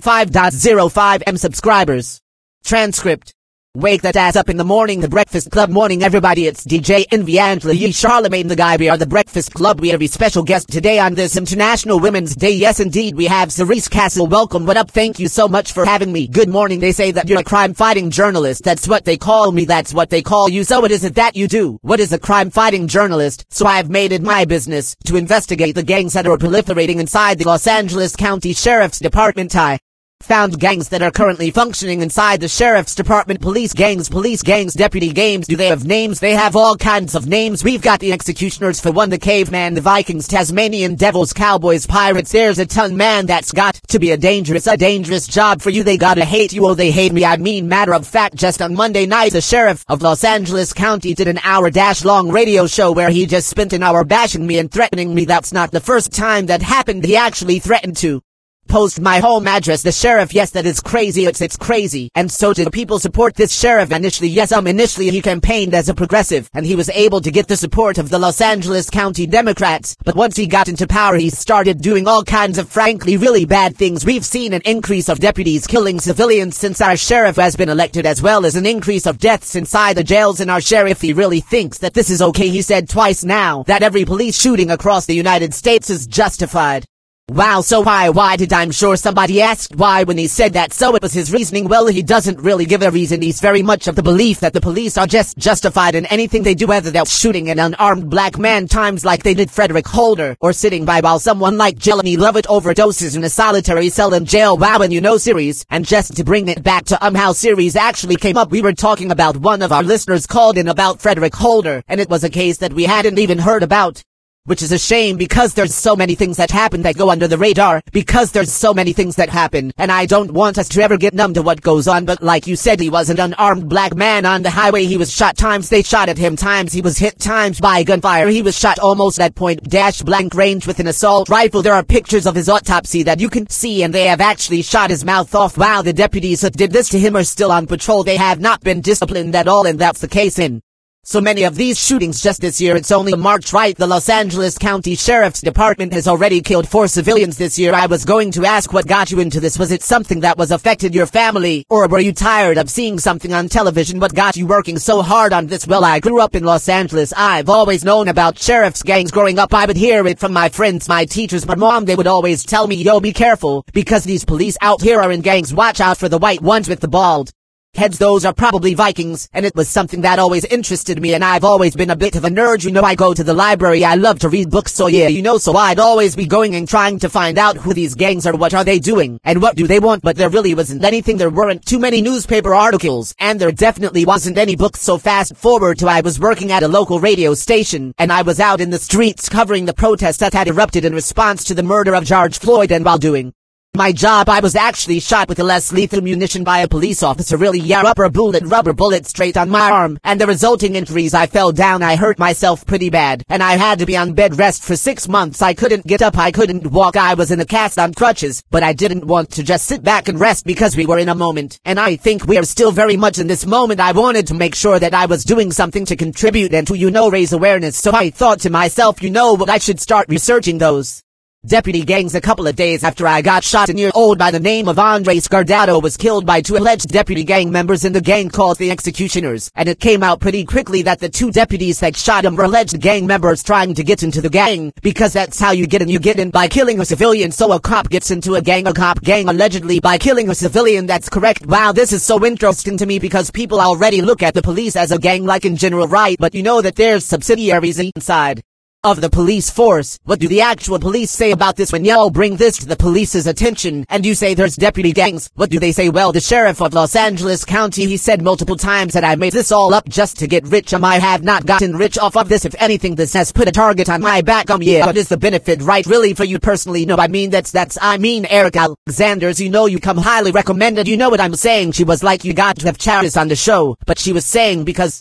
5.05 M subscribers. Transcript. Wake that ass up in the morning. The Breakfast Club morning, everybody. It's DJ Envy, Angela Yee, Charlemagne the Guy. We are the Breakfast Club. We have a special guest today on this International Women's Day. Yes, indeed, we have Cerise Castle. Welcome. What up? Thank you so much for having me. Good morning. They say that you're a crime-fighting journalist. That's what they call me. That's what they call you. So what is it that you do? What is a crime-fighting journalist? So I've made it my business to investigate the gangs that are proliferating inside the Los Angeles County Sheriff's Department. I found gangs that are currently functioning inside the Sheriff's Department. Police gangs, deputy gangs. Do they have names? They have all kinds of names. We've got the executioners for one, the caveman, the Vikings, Tasmanian devils, cowboys, pirates. There's a ton, man. That's got to be a dangerous job for you. They gotta hate you. Oh, they hate me. I mean, matter of fact, just on Monday night, the sheriff of Los Angeles County did an hour-long radio show where he just spent an hour bashing me and threatening me. That's not the first time that happened. He actually threatened to post my home address. The sheriff, yes, that is crazy. It's crazy. And so did the people support this sheriff initially. Yes, initially he campaigned as a progressive, and he was able to get the support of the Los Angeles County Democrats. But once he got into power, he started doing all kinds of frankly really bad things. We've seen an increase of deputies killing civilians since our sheriff has been elected, as well as an increase of deaths inside the jails. And our sheriff, he really thinks that this is okay. He said twice now that every police shooting across the United States is justified. Wow, so why did I'm sure somebody asked why when he said that? So it was his reasoning. Well, he doesn't really give a reason. He's very much of the belief that the police are just justified in anything they do, whether they're shooting an unarmed black man times like they did Frederick Holder, or sitting by while someone like Jelani Lovett overdoses in a solitary cell in jail. Wow, and you know, Cerise, and just to bring it back to how Cerise actually came up, we were talking about, one of our listeners called in about Frederick Holder, and it was a case that we hadn't even heard about. Which is a shame, because there's so many things that happen that go under the radar, because there's so many things that happen, and I don't want us to ever get numb to what goes on. But like you said, he was an unarmed black man on the highway. He was shot times, they shot at him times, he was hit times by gunfire, he was shot almost at point-blank range with an assault rifle. There are pictures of his autopsy that you can see, and they have actually shot his mouth off. Wow, the deputies that did this to him are still on patrol. They have not been disciplined at all, and that's the case in so many of these shootings just this year. It's only March, right? The Los Angeles County Sheriff's Department has already killed 4 civilians this year. I was going to ask, what got you into this? Was it something that was affected your family? Or were you tired of seeing something on television? What got you working so hard on this? Well, I grew up in Los Angeles. I've always known about sheriff's gangs growing up. I would hear it from my friends, my teachers, my mom. They would always tell me, yo, be careful, because these police out here are in gangs. Watch out for the white ones with the bald heads. Those are probably Vikings. And it was something that always interested me, and I've always been a bit of a nerd. You know, I go to the library, I love to read books, so yeah, you know, so I'd always be going and trying to find out who these gangs are, what are they doing, and what do they want. But there really wasn't anything. There weren't too many newspaper articles, and there definitely wasn't any books. So fast forward to I was working at a local radio station, and I was out in the streets covering the protests that had erupted in response to the murder of George Floyd, and while doing my job, I was actually shot with a less lethal munition by a police officer. Really, yeah, rubber bullet straight on my arm, and the resulting injuries, I fell down, I hurt myself pretty bad, and I had to be on bed rest for 6 months. I couldn't get up, I couldn't walk, I was in a cast on crutches, but I didn't want to just sit back and rest, because we were in a moment, and I think we are still very much in this moment. I wanted to make sure that I was doing something to contribute and to, you know, raise awareness. So I thought to myself, you know what, I should start researching those deputy gangs. A couple of days after I got shot, a year-old by the name of Andres Guardado was killed by 2 alleged deputy gang members in the gang called the Executioners, and it came out pretty quickly that the 2 deputies that shot him were alleged gang members trying to get into the gang, because that's how you get in. You get in by killing a civilian. So a cop gets into a gang allegedly by killing a civilian. That's correct. Wow, this is so interesting to me, because people already look at the police as a gang, like in general, right? But you know that there's subsidiaries inside of the police force. What do the actual police say about this when y'all bring this to the police's attention and you say there's deputy gangs? What do they say? Well, the sheriff of Los Angeles County, he said multiple times that I made this all up just to get rich. I have not gotten rich off of this. If anything, this has put a target on my back. Yeah, what is the benefit, right? Really, for you personally? No, I mean, I mean, Eric Alexanders, you know, you come highly recommended. You know what I'm saying? She was like, you got to have Charis on the show, but she was saying because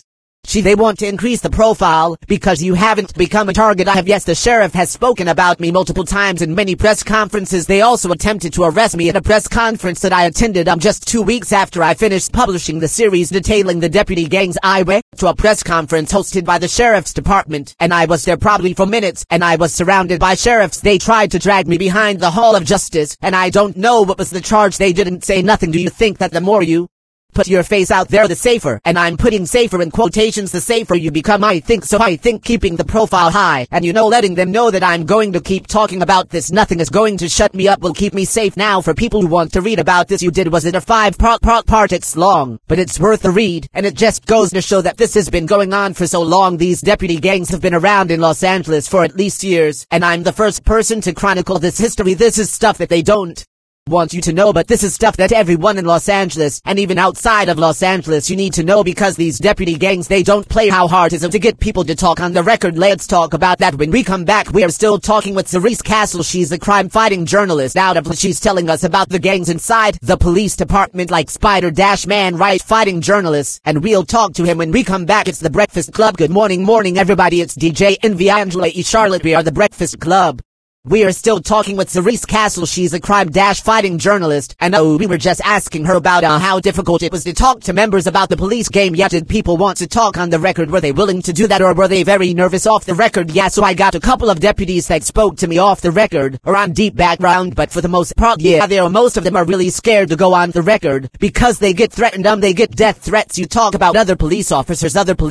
They want to increase the profile because you haven't become a target. Yes, the sheriff has spoken about me multiple times in many press conferences. They also attempted to arrest me at a press conference that I attended just 2 weeks after I finished publishing the series detailing the deputy gangs. I went to a press conference hosted by the sheriff's department, and I was there probably for minutes, and I was surrounded by sheriffs. They tried to drag me behind the Hall of Justice, and I don't know what was the charge. They didn't say nothing. Do you think that the more you put your face out there, the safer, and I'm putting safer in quotations, the safer you become? I think so. I think keeping the profile high and, letting them know that I'm going to keep talking about this, nothing is going to shut me up, will keep me safe. Now, for people who want to read about this, was it a 5-part? It's long, but it's worth a read, and it just goes to show that this has been going on for so long. These deputy gangs have been around in Los Angeles for at least years, and I'm the first person to chronicle this history. This is stuff that they don't want you to know, but this is stuff that everyone in Los Angeles, and even outside of Los Angeles, you need to know, because these deputy gangs, they don't play how hard it is to get people to talk on the record. Let's talk about that when we come back. We are still talking with Cerise Castle. She's a crime-fighting journalist out of, she's telling us about the gangs inside the police department, like Spider-Man, right? Fighting journalists, and we'll talk to him when we come back. It's The Breakfast Club. Good morning everybody. It's DJ Envy, Angela E. Charlotte. We are The Breakfast Club. We are still talking with Cerise Castle. She's a crime-fighting journalist, and we were just asking her about how difficult it was to talk to members about the police game. Yeah, did people want to talk on the record? Were they willing to do that, or were they very nervous off the record? Yeah, so I got a couple of deputies that spoke to me off the record or on deep background, but for the most part, yeah, most of them are really scared to go on the record because they get threatened. They get death threats. You talk about other police officers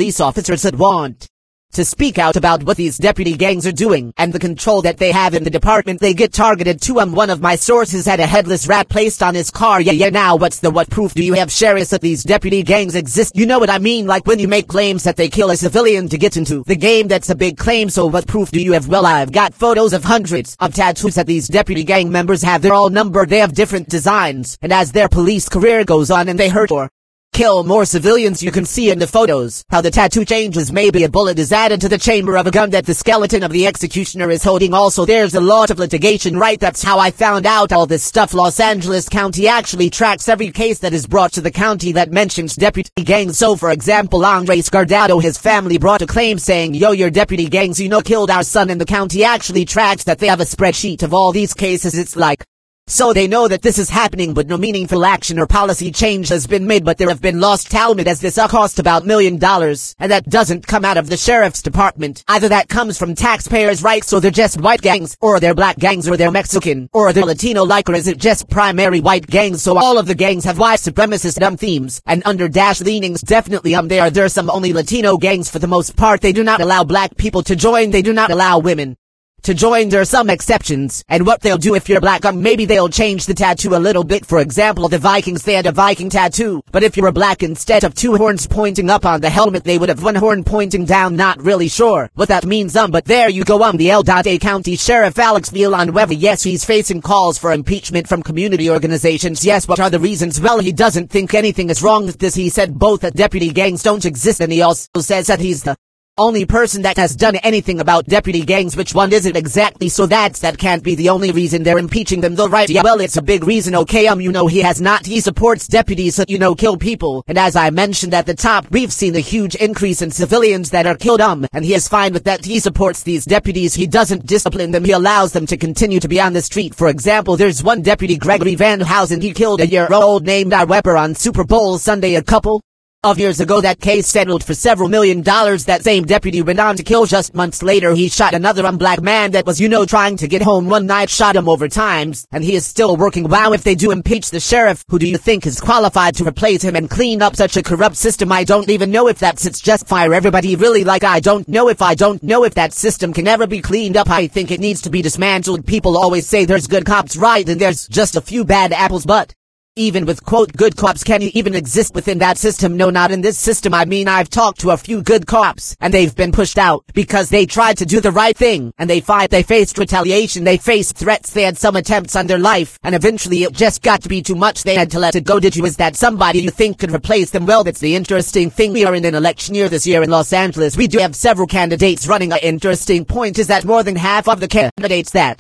that want to speak out about what these deputy gangs are doing and the control that they have in the department. They get targeted too. One of my sources had a headless rat placed on his car. Yeah, now what proof do you have, sheriff, that these deputy gangs exist? You know what I mean? Like when you make claims that they kill a civilian to get into the game, that's a big claim. So what proof do you have? Well, I've got photos of hundreds of tattoos that these deputy gang members have. They're all numbered. They have different designs. And as their police career goes on and they hurt or kill more civilians, you can see in the photos how the tattoo changes. Maybe a bullet is added to the chamber of a gun that the skeleton of the executioner is holding. Also, there's a lot of litigation, right? That's how I found out all this stuff. Los Angeles County actually tracks every case that is brought to the county that mentions deputy gangs. So, for example, Andres Guardado, his family brought a claim saying, yo, your deputy gangs, killed our son, and the county actually tracks that. They have a spreadsheet of all these cases. It's like, so they know that this is happening, but no meaningful action or policy change has been made. But there have been lost talent, as this cost about $1 million, and that doesn't come out of the sheriff's department. Either that comes from taxpayers, right? So they're just white gangs, or they're black gangs, or they're Mexican, or they're Latino-like, or is it just primary white gangs? So all of the gangs have white supremacist themes and under leanings. Definitely there's some only Latino gangs. For the most part, they do not allow black people to join. They do not allow women to join. There are some exceptions, and what they'll do if you're black, maybe they'll change the tattoo a little bit. For example, the Vikings, they had a Viking tattoo, but if you were black, instead of 2 horns pointing up on the helmet, they would have 1 horn pointing down. Not really sure what that means, but there you go. The El County Sheriff Alex Villanueva, yes, he's facing calls for impeachment from community organizations. Yes, what are the reasons? Well, he doesn't think anything is wrong with this. He said both that deputy gangs don't exist, and he also says that he's the only person that has done anything about deputy gangs. Which one is it exactly? So that can't be the only reason they're impeaching them, though, right? Yeah, well, it's a big reason, okay? He has not. He supports deputies that, kill people. And as I mentioned at the top, we've seen a huge increase in civilians that are killed, and he is fine with that. He supports these deputies. He doesn't discipline them. He allows them to continue to be on the street. For example, there's one deputy, Gregory Van Housen. He killed a year-old named Weber on Super Bowl Sunday a couple of years ago. That case settled for several $1 million. That same deputy went on to kill just months later. He shot another black man that was, trying to get home one night, shot him over times, and he is still working. Wow, if they do impeach the sheriff, who do you think is qualified to replace him and clean up such a corrupt system? I don't even know if it's just fire everybody. Really, I don't know if that system can ever be cleaned up. I think it needs to be dismantled. People always say there's good cops, right? And there's just a few bad apples, but even with, quote, good cops, can you even exist within that system? No, not in this system. I've talked to a few good cops, and they've been pushed out because they tried to do the right thing, and they faced retaliation, they faced threats, they had some attempts on their life, and eventually it just got to be too much. They had to let it go. Is that somebody you think could replace them? Well, that's the interesting thing. We are in an election year this year in Los Angeles. We do have several candidates running. An interesting point is that more than half of the candidates that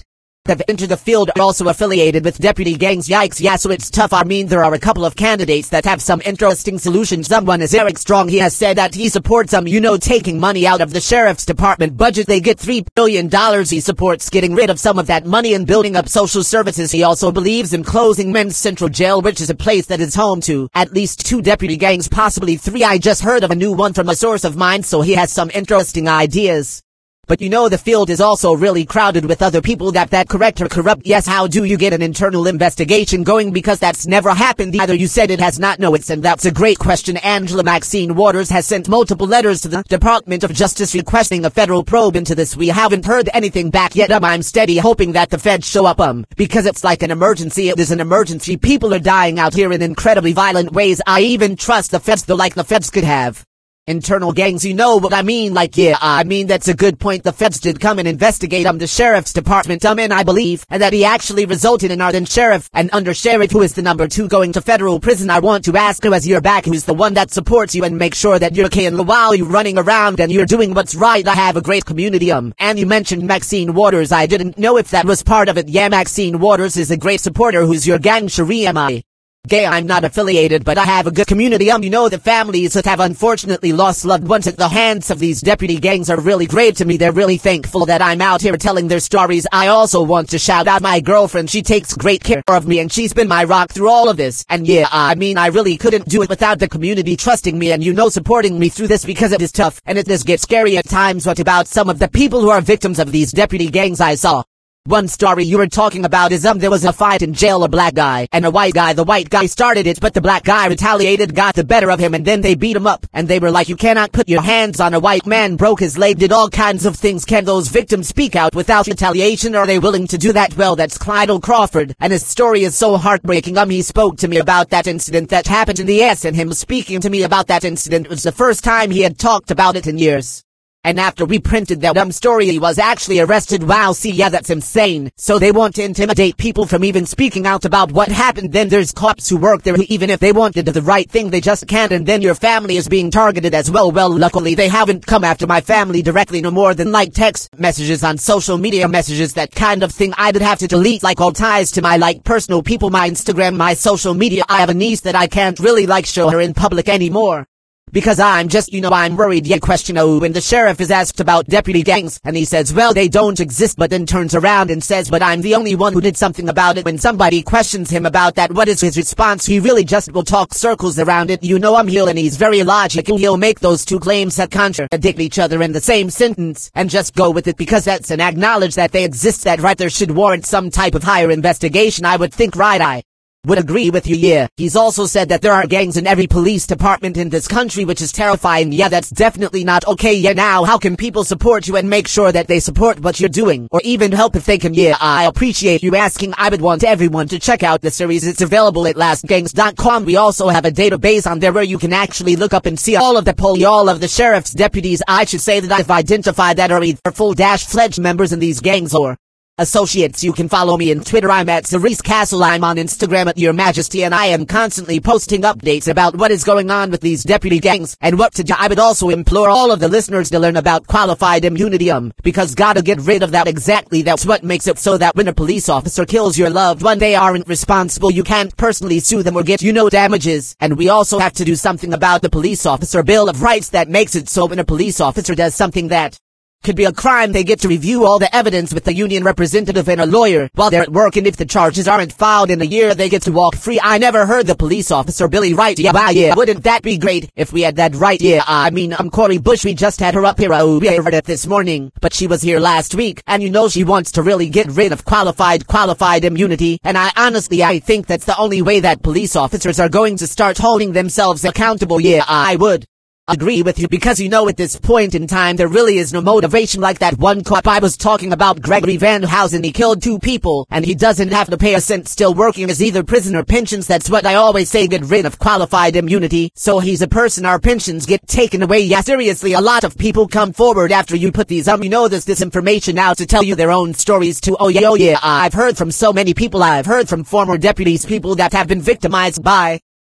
have entered the field are also affiliated with deputy gangs. Yikes, yeah, so it's tough. I mean, there are a couple of candidates that have some interesting solutions. Someone is Eric Strong. He has said that he supports taking money out of the sheriff's department budget. They get $3 billion. He supports getting rid of some of that money and building up social services. He also believes in closing Men's Central Jail, which is a place that is home to at least 2 deputy gangs, possibly 3. I just heard of a new one from a source of mine, so he has some interesting ideas. But the field is also really crowded with other people that correct or corrupt. Yes, how do you get an internal investigation going? Because that's never happened either. You said it has not. No, and that's a great question. Angela Maxine Waters has sent multiple letters to the Department of Justice requesting a federal probe into this. We haven't heard anything back yet. I'm steady hoping that the feds show up, because it's like an emergency. It is an emergency. People are dying out here in incredibly violent ways. I even trust the feds, though, like the feds could have internal gangs. You know what I mean? That's a good point. The feds did come and investigate the sheriff's department, and I believe that he actually resulted in our then sheriff and undersheriff, who is the number 2, going to federal prison. I want to ask, who as you're back, who's the one that supports you and make sure that you're okay and while you're running around and you're doing what's right. I have a great community. And you mentioned Maxine Waters. I didn't know if that was part of it. Yeah, Maxine Waters is a great supporter. Who's your gang? Cherie? Am I gay? I'm not affiliated, but I have a good community. The families that have unfortunately lost loved ones at the hands of these deputy gangs are really great to me. They're really thankful that I'm out here telling their stories. I also want to shout out my girlfriend. She takes great care of me, and she's been my rock through all of this. And I really couldn't do it without the community trusting me and supporting me through this, because it is tough and it does get scary at times. What about some of the people who are victims of these deputy gangs? I saw one story you were talking about is there was a fight in jail, a black guy and a white guy. The white guy started it, but the black guy retaliated, got the better of him, and then they beat him up. And they were like, you cannot put your hands on a white man, broke his leg, did all kinds of things. Can those victims speak out without retaliation? Are they willing to do that? Well, that's Clydell Crawford, and his story is so heartbreaking. He spoke to me about that incident that happened in the S, and him speaking to me about that incident was the first time he had talked about it in years. And after we printed that story, he was actually arrested. Wow, see, yeah, that's insane. So they want to intimidate people from even speaking out about what happened. Then there's cops who work there who, even if they wanted the right thing, they just can't. And then your family is being targeted as well. Well, luckily they haven't come after my family directly, no more than like text messages on social media messages, that kind of thing. I'd have to delete all ties to my personal people, my Instagram, my social media. I have a niece that I can't really show her in public anymore, because I'm just, I'm worried. Yeah, question. When the sheriff is asked about deputy gangs, and he says, well, they don't exist, but then turns around and says, but I'm the only one who did something about it. When somebody questions him about that, what is his response? He really just will talk circles around it. I'm here, and he's very logical. He'll make those two claims that contradict each other in the same sentence and just go with it, because that's an acknowledge that they exist. That right there should warrant some type of higher investigation, I would think. Right, I would agree with you. Yeah, he's also said that there are gangs in every police department in this country, which is terrifying. Yeah, that's definitely not okay. Yeah, now how can people support you and make sure that they support what you're doing, or even help if they can? Yeah, I appreciate you asking. I would want everyone to check out the series. It's available at lastgangs.com. We also have a database on there where you can actually look up and see all of the sheriff's deputies. I should say that I've identified that are either full-fledged members in these gangs or associates. You can follow me on Twitter. I'm at Cerise Castle. I'm on Instagram at Your Majesty, and I am constantly posting updates about what is going on with these deputy gangs and what to do. I would also implore all of the listeners to learn about qualified immunity, because gotta get rid of that. Exactly, that's what makes it so that when a police officer kills your loved one, they aren't responsible. You can't personally sue them or get, damages. And we also have to do something about the police officer Bill of Rights that makes it so when a police officer does something that could be a crime, they get to review all the evidence with the union representative and a lawyer while they're at work, and if the charges aren't filed in a year, they get to walk free. I never heard the police officer Billy Wright. Yeah, wow, yeah, wouldn't that be great if we had that right? Yeah, Cori Bush, we just had her up here. We heard it this morning, but she was here last week, and she wants to really get rid of qualified immunity, and I think that's the only way that police officers are going to start holding themselves accountable. Yeah, I would agree with you, because at this point in time there really is no motivation. Like that one cop I was talking about, Gregory Van Housen, he killed 2 people and he doesn't have to pay a cent, still working as either prison or pensions. That's what I always say, get rid of qualified immunity. So he's a person, our pensions get taken away. Yeah, seriously, a lot of people come forward after you put these this information out to tell you their own stories too. Oh yeah, I've heard from so many people. I've heard from former deputies, people that have been victimized by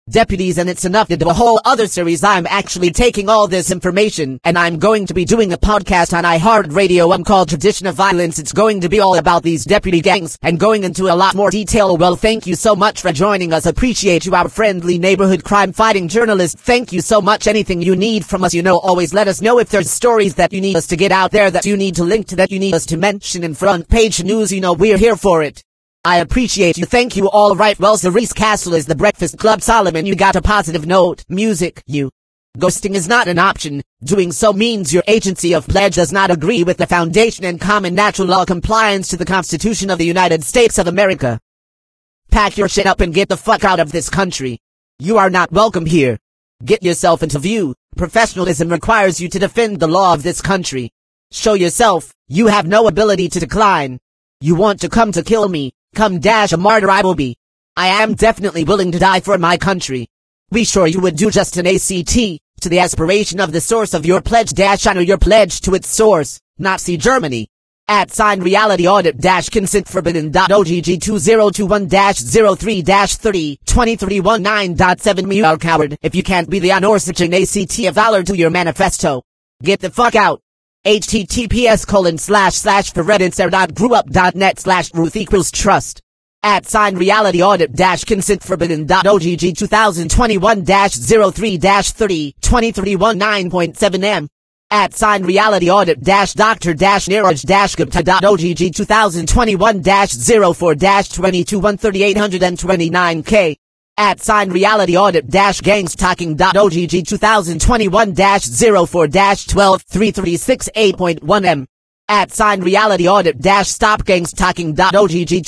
deputies, and it's enough to do a whole other series. I'm actually taking all this information and I'm going to be doing a podcast on iHeartRadio. I'm called Tradition of Violence. It's going to be all about these deputy gangs and going into a lot more detail. Well, thank you so much for joining us. Appreciate you, our friendly neighborhood crime fighting journalist. Thank you so much. Anything you need from us, always let us know. If there's stories that you need us to get out there, that you need to link to, that you need us to mention in front page news, we're here for it. I appreciate you. Thank you. All right. Well, Cerise Castle is the Breakfast Club. Solomon, you got a positive note. Music. Ghosting is not an option. Doing so means your agency of pledge does not agree with the foundation and common natural law compliance to the Constitution of the United States of America. Pack your shit up and get the fuck out of this country. You are not welcome here. Get yourself into view. Professionalism requires you to defend the law of this country. Show yourself. You have no ability to decline. You want to come to kill me? Come dash a martyr I will be. I am definitely willing to die for my country. Be sure you would do just an ACT to the aspiration of the source of your pledge. Honor your pledge to its source. Nazi Germany. @reality audit consent forbidden. OGG 2021-03-30 2319.7. You are coward if you can't be the honor such an ACT of valor to your manifesto. Get the fuck out. https://forredinser.grewup.net/Ruth=trust. @reality audit consent forbidden. OGG 2021-03-30 2319.7. @reality audit Dr. Niraj Gupta. OGG 2021-04-22132829K. @reality audit gangs talking. OGG 2021-04-12-336.8.1M. @reality audit stop gangs talking. OGG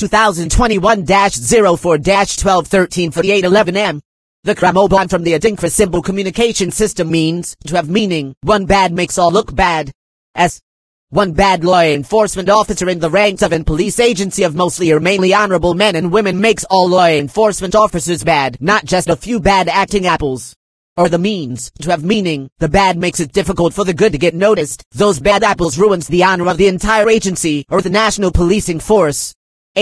2021-04-12-134811M. The Cramobon from the Adinkra symbol communication system means to have meaning. One bad makes all look bad. One bad law enforcement officer in the ranks of an police agency of mostly or mainly honorable men and women makes all law enforcement officers bad, not just a few bad acting apples. Or the means, to have meaning, the bad makes it difficult for the good to get noticed. Those bad apples ruins the honor of the entire agency, or the national policing force.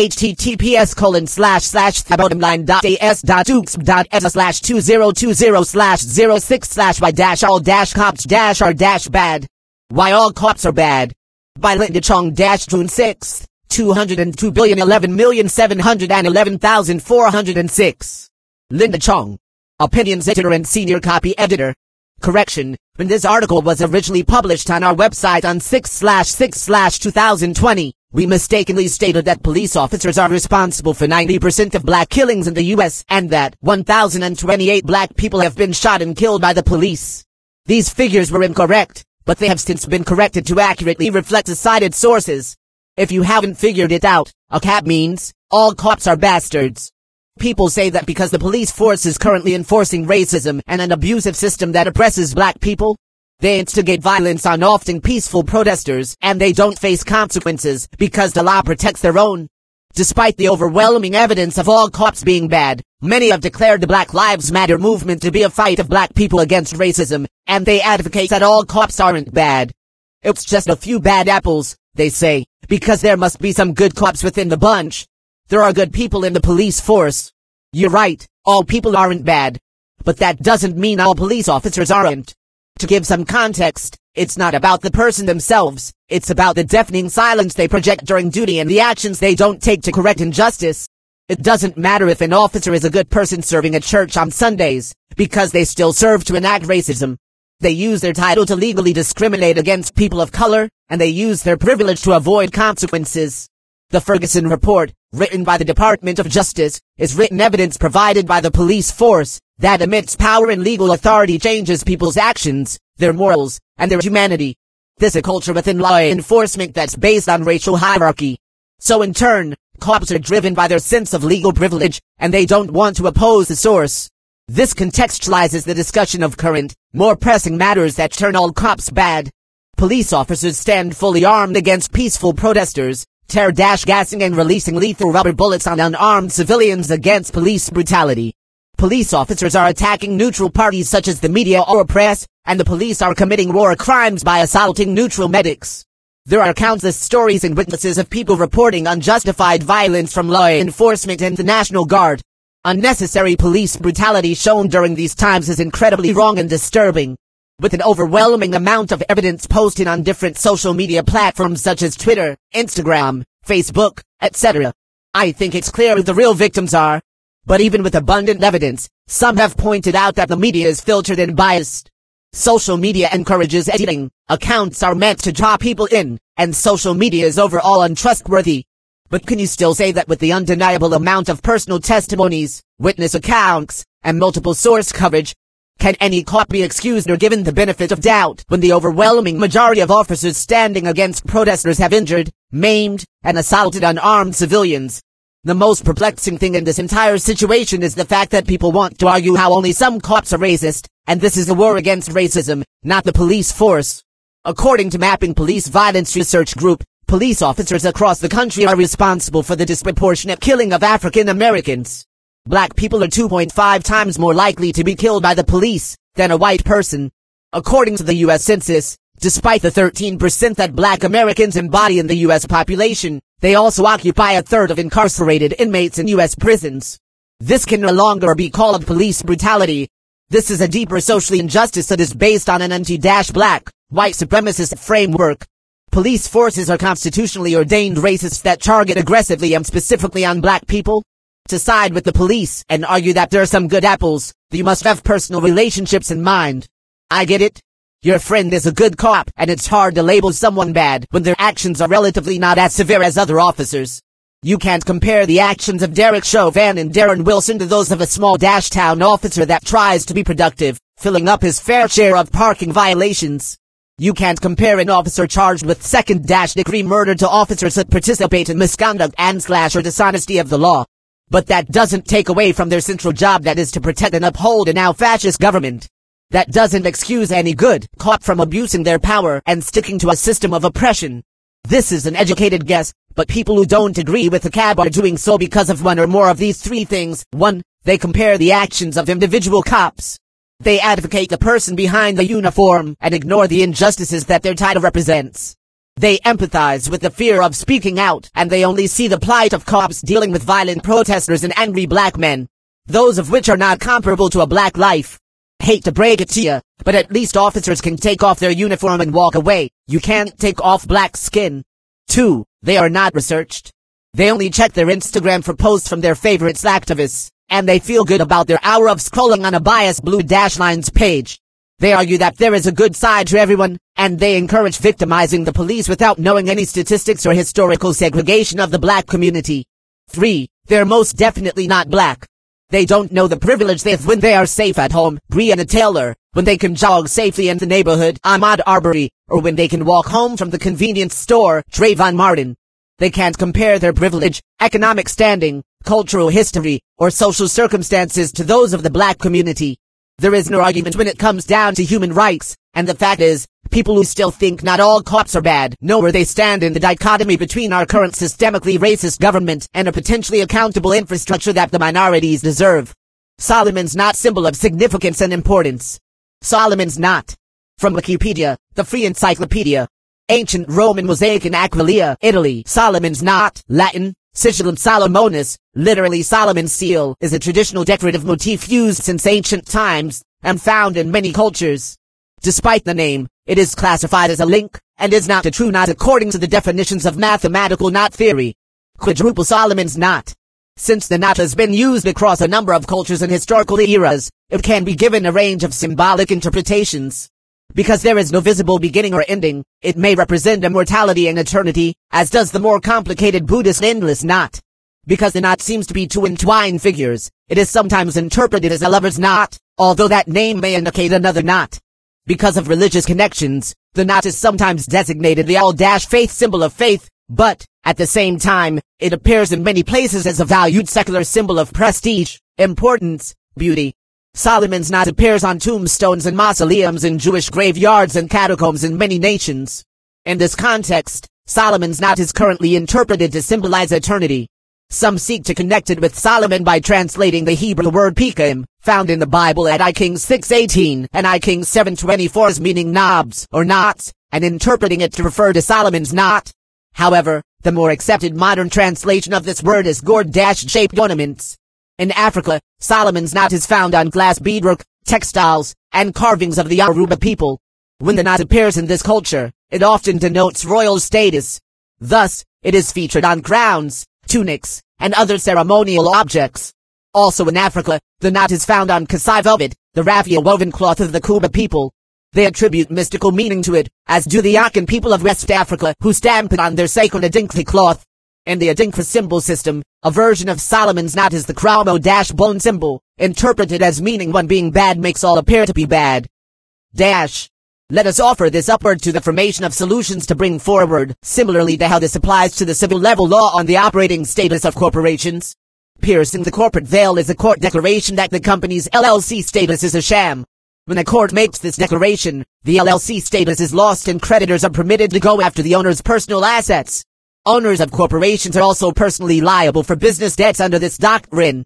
https://bottomline.as.oops.s/2020/06/y-all-cops-are-bad. Why all cops are bad. By Linda Chong June 6th, 202,011,711,406. Linda Chong. Opinions Editor and Senior Copy Editor. Correction, when this article was originally published on our website on 6/6/2020, we mistakenly stated that police officers are responsible for 90% of black killings in the U.S. and that 1,028 black people have been shot and killed by the police. These figures were incorrect, but they have since been corrected to accurately reflect the cited sources. If you haven't figured it out, a CAP means, all cops are bastards. People say that because the police force is currently enforcing racism and an abusive system that oppresses black people, they instigate violence on often peaceful protesters and they don't face consequences because the law protects their own. Despite the overwhelming evidence of all cops being bad, many have declared the Black Lives Matter movement to be a fight of black people against racism, and they advocate that all cops aren't bad. It's just a few bad apples, they say, because there must be some good cops within the bunch. There are good people in the police force. You're right, all people aren't bad. But that doesn't mean all police officers aren't. To give some context, it's not about the person themselves, it's about the deafening silence they project during duty and the actions they don't take to correct injustice. It doesn't matter if an officer is a good person serving at church on Sundays, because they still serve to enact racism. They use their title to legally discriminate against people of color, and they use their privilege to avoid consequences. The Ferguson Report, written by the Department of Justice, is written evidence provided by the police force that amidst power and legal authority changes people's actions, their morals, and their humanity. There's a culture within law enforcement that's based on racial hierarchy. So in turn, cops are driven by their sense of legal privilege, and they don't want to oppose the source. This contextualizes the discussion of current, more pressing matters that turn all cops bad. Police officers stand fully armed against peaceful protesters, tear-gassing and releasing lethal rubber bullets on unarmed civilians against police brutality. Police officers are attacking neutral parties such as the media or press, and the police are committing war crimes by assaulting neutral medics. There are countless stories and witnesses of people reporting unjustified violence from law enforcement and the National Guard. Unnecessary police brutality shown during these times is incredibly wrong and disturbing. With an overwhelming amount of evidence posted on different social media platforms such as Twitter, Instagram, Facebook, etc., I think it's clear who the real victims are. But even with abundant evidence, some have pointed out that the media is filtered and biased. Social media encourages editing, accounts are meant to draw people in, and social media is overall untrustworthy. But can you still say that with the undeniable amount of personal testimonies, witness accounts, and multiple source coverage, can any cop be excused or given the benefit of doubt when the overwhelming majority of officers standing against protesters have injured, maimed, and assaulted unarmed civilians? The most perplexing thing in this entire situation is the fact that people want to argue how only some cops are racist, and this is a war against racism, not the police force. According to Mapping Police Violence Research Group, police officers across the country are responsible for the disproportionate killing of African Americans. Black people are 2.5 times more likely to be killed by the police than a white person. According to the U.S. Census, despite the 13% that Black Americans embody in the U.S. population, they also occupy a third of incarcerated inmates in U.S. prisons. This can no longer be called police brutality. This is a deeper social injustice that is based on an anti-black, white supremacist framework. Police forces are constitutionally ordained racists that target aggressively and specifically on black people. To side with the police and argue that there are some good apples, you must have personal relationships in mind. I get it. Your friend is a good cop, and it's hard to label someone bad when their actions are relatively not as severe as other officers. You can't compare the actions of Derek Chauvin and Darren Wilson to those of a small town officer that tries to be productive, filling up his fair share of parking violations. You can't compare an officer charged with second-degree murder to officers that participate in misconduct and/or dishonesty of the law. But that doesn't take away from their central job, that is to protect and uphold a now fascist government. That doesn't excuse any good cop from abusing their power and sticking to a system of oppression. This is an educated guess, but people who don't agree with the cab are doing so because of one or more of these three things. 1. They compare the actions of individual cops. They advocate the person behind the uniform and ignore the injustices that their title represents. They empathize with the fear of speaking out, and they only see the plight of cops dealing with violent protesters and angry black men, those of which are not comparable to a black life. Hate to break it to you, but at least officers can take off their uniform and walk away. You can't take off black skin. 2. They are not researched. They only check their Instagram for posts from their favorites activists, and they feel good about their hour of scrolling on a biased blue dash lines page. They argue that there is a good side to everyone, and they encourage victimizing the police without knowing any statistics or historical segregation of the black community. 3. They're most definitely not black. They don't know the privilege they have when they are safe at home, Breonna Taylor, when they can jog safely in the neighborhood, Ahmaud Arbery, or when they can walk home from the convenience store, Trayvon Martin. They can't compare their privilege, economic standing, cultural history, or social circumstances to those of the black community. There is no argument when it comes down to human rights, and the fact is, people who still think not all cops are bad know where they stand in the dichotomy between our current systemically racist government and a potentially accountable infrastructure that the minorities deserve. Solomon's knot, symbol of significance and importance. Solomon's knot. From Wikipedia, the free encyclopedia. Ancient Roman mosaic in Aquileia, Italy. Solomon's knot, Latin, Sigillum Solomonis, literally Solomon's seal, is a traditional decorative motif used since ancient times and found in many cultures. Despite the name, it is classified as a link, and is not a true knot according to the definitions of mathematical knot theory. Quadruple Solomon's knot. Since the knot has been used across a number of cultures and historical eras, it can be given a range of symbolic interpretations. Because there is no visible beginning or ending, it may represent immortality and eternity, as does the more complicated Buddhist endless knot. Because the knot seems to be two entwined figures, it is sometimes interpreted as a lover's knot, although that name may indicate another knot. Because of religious connections, the knot is sometimes designated the all-faith symbol of faith, but, at the same time, it appears in many places as a valued secular symbol of prestige, importance, beauty. Solomon's knot appears on tombstones and mausoleums in Jewish graveyards and catacombs in many nations. In this context, Solomon's knot is currently interpreted to symbolize eternity. Some seek to connect it with Solomon by translating the Hebrew word Pekahim, found in the Bible at I Kings 6:18 and I Kings 7:24 as meaning knobs or knots, and interpreting it to refer to Solomon's knot. However, the more accepted modern translation of this word is gourd-shaped ornaments. In Africa, Solomon's knot is found on glass beadwork, textiles, and carvings of the Yoruba people. When the knot appears in this culture, it often denotes royal status. Thus, it is featured on crowns, tunics, and other ceremonial objects. Also in Africa, the knot is found on Kasai velvet, the raffia woven cloth of the Kuba people. They attribute mystical meaning to it, as do the Akan people of West Africa, who stamp it on their sacred Adinkra cloth. In the Adinkra symbol system, a version of Solomon's knot is the Chromo-bone symbol, interpreted as meaning one being bad makes all appear to be bad. Let us offer this upward to the formation of solutions to bring forward, similarly to how this applies to the civil level law on the operating status of corporations. Piercing the corporate veil is a court declaration that the company's LLC status is a sham. When a court makes this declaration, the LLC status is lost and creditors are permitted to go after the owner's personal assets. Owners of corporations are also personally liable for business debts under this doctrine.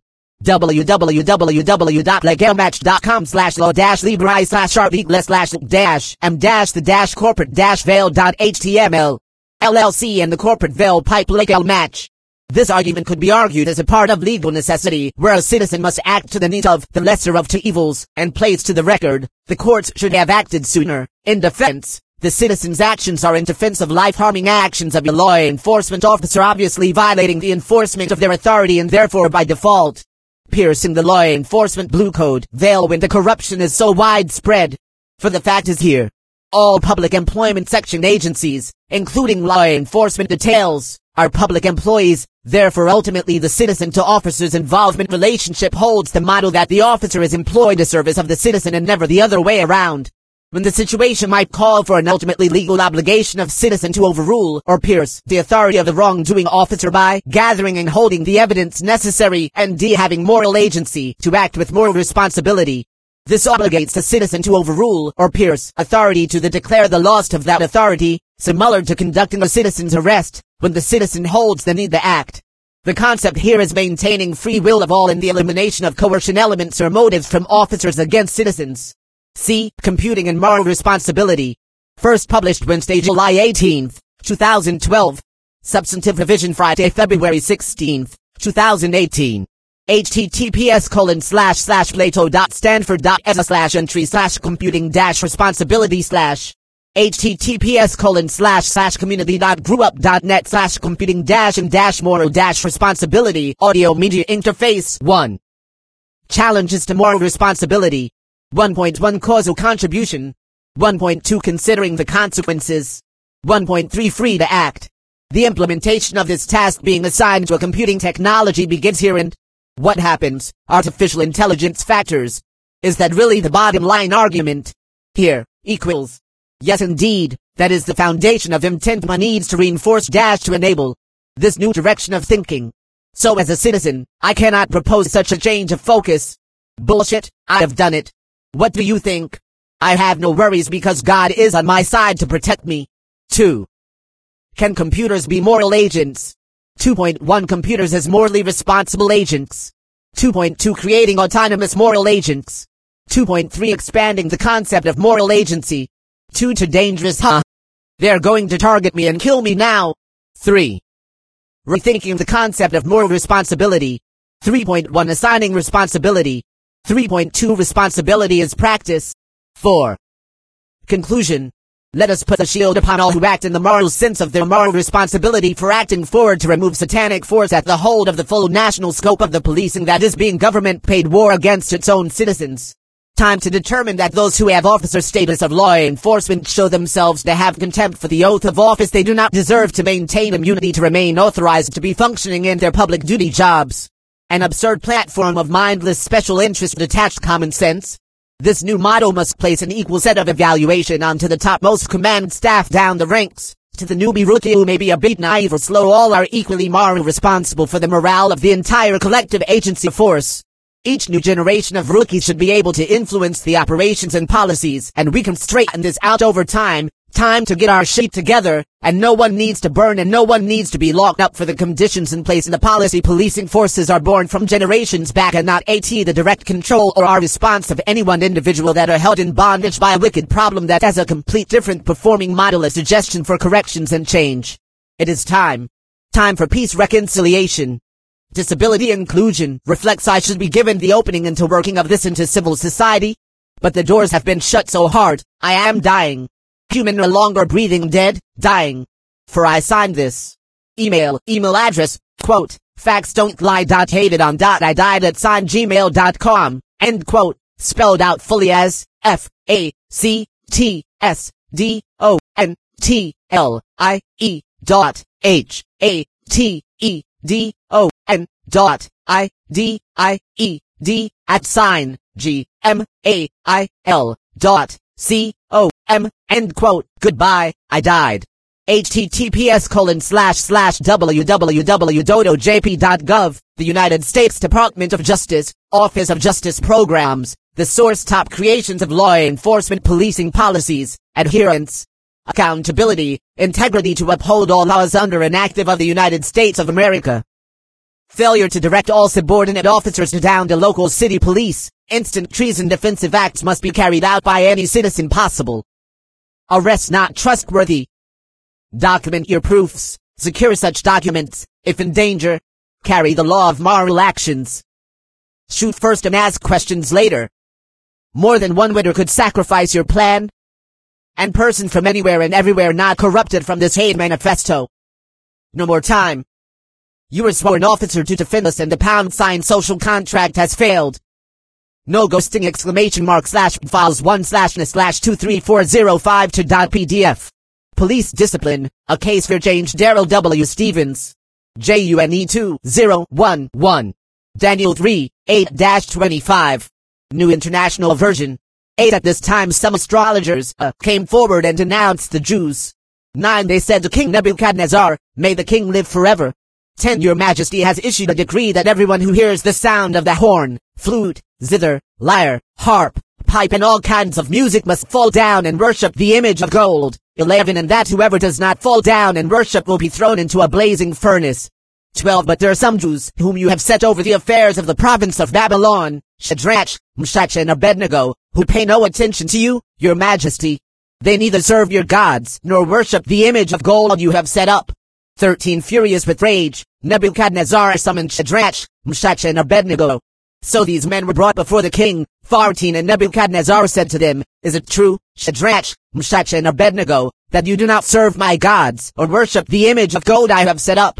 www.legalmatch.com/law-libri/m-the-corporate-veil.html LLC and the corporate veil pipe legal match. This argument could be argued as a part of legal necessity, where a citizen must act to the need of the lesser of two evils, and place to the record, the courts should have acted sooner. In defense, the citizen's actions are in defense of life-harming actions of a law enforcement officer obviously violating the enforcement of their authority and therefore by default. Piercing the law enforcement blue code veil when the corruption is so widespread. For the fact is here, all public employment section agencies, including law enforcement details, are public employees. Therefore ultimately the citizen to officer's involvement relationship holds the motto that the officer is employed to service of the citizen and never the other way around. When the situation might call for an ultimately legal obligation of citizen to overrule or pierce the authority of the wrongdoing officer by gathering and holding the evidence necessary and having moral agency to act with moral responsibility. This obligates the citizen to overrule or pierce authority to declare the loss of that authority, similar to conducting a citizen's arrest, when the citizen holds the need to act. The concept here is maintaining free will of all and the elimination of coercion elements or motives from officers against citizens. C. Computing and Moral Responsibility. First published Wednesday, July 18, 2012. Substantive revision Friday, February 16, 2018. https://plato.stanford.edu/entry/computing-responsibility/ https://community.grewup.net/computing-and-moral-responsibility audio media interface 1. Challenges to moral responsibility. 1.1 Causal contribution. 1.2 Considering the consequences. 1.3 Free to act. The implementation of this task being assigned to a computing technology begins here and what happens? Artificial intelligence factors. Is that really the bottom line argument? Here, equals. Yes indeed, that is the foundation of intent one needs to reinforce to enable this new direction of thinking. So as a citizen, I cannot propose such a change of focus. Bullshit, I have done it. What do you think? I have no worries because God is on my side to protect me. 2. Can computers be moral agents? 2.1 Computers as morally responsible agents. 2.2 Creating autonomous moral agents. 2.3 Expanding the concept of moral agency. 2 Too dangerous, huh? They're going to target me and kill me now. 3. Rethinking the concept of moral responsibility. 3.1 Assigning responsibility. 3.2 Responsibility as practice. 4. Conclusion. Let us put the shield upon all who act in the moral sense of their moral responsibility for acting forward to remove satanic force at the hold of the full national scope of the policing that is being government-paid war against its own citizens. Time to determine that those who have officer status of law enforcement show themselves to have contempt for the oath of office they do not deserve to maintain immunity to remain authorized to be functioning in their public duty jobs. An absurd platform of mindless special interest detached common sense. This new motto must place an equal set of evaluation onto the topmost command staff down the ranks. To the newbie rookie who may be a bit naive or slow, all are equally morally responsible for the morale of the entire collective agency force. Each new generation of rookies should be able to influence the operations and policies, and we can straighten this out over time. Time to get our shit together, and no one needs to burn and no one needs to be locked up for the conditions in place in the policy. Policing forces are born from generations back and not the direct control or our response of any one individual that are held in bondage by a wicked problem that has a complete different performing model, a suggestion for corrections and change. It is time. Time for peace reconciliation. disability inclusion reflects I should be given the opening into working of this into civil society. But the doors have been shut so hard, I am dying. Human no longer breathing, dead, dying. For I signed this. Email address, quote, facts don't lie. Hated on. I died at sign gmail.com, end quote, spelled out fully as FACTSDONTHEATEDON.IDIED at sign GMAIL.com, end quote. Goodbye, I died. https://www.dodojp.gov, the United States Department of Justice, Office of Justice Programs, the source top creations of law enforcement policing policies, adherence, accountability, integrity to uphold all laws under and active of the United States of America. Failure to direct all subordinate officers to down to local city police, instant treason. Defensive acts must be carried out by any citizen possible. Arrest not trustworthy. Document your proofs. Secure such documents. If in danger, carry the law of moral actions. Shoot first and ask questions later. More than one winner could sacrifice your plan. And person from anywhere and everywhere not corrupted from this hate manifesto. No more time. You were sworn officer to defend us and the # social contract has failed. No ghosting ! /files 1/NS/234052.pdf. Police discipline, a case for James Darrell W. Stevens. JUNE 2011. Daniel 3, 8-25. New International Version. 8. At this time some astrologers came forward and denounced the Jews. 9. They said to King Nebuchadnezzar, may the king live forever. 10. Your Majesty has issued a decree that everyone who hears the sound of the horn, flute, zither, lyre, harp, pipe and all kinds of music must fall down and worship the image of gold. 11. And that whoever does not fall down and worship will be thrown into a blazing furnace. 12. But there are some Jews whom you have set over the affairs of the province of Babylon, Shadrach, Meshach and Abednego, who pay no attention to you, your Majesty. They neither serve your gods nor worship the image of gold you have set up. 13. Furious with rage, Nebuchadnezzar summoned Shadrach, Meshach and Abednego. So these men were brought before the king. 14. And Nebuchadnezzar said to them, is it true, Shadrach, Meshach and Abednego, that you do not serve my gods or worship the image of gold I have set up?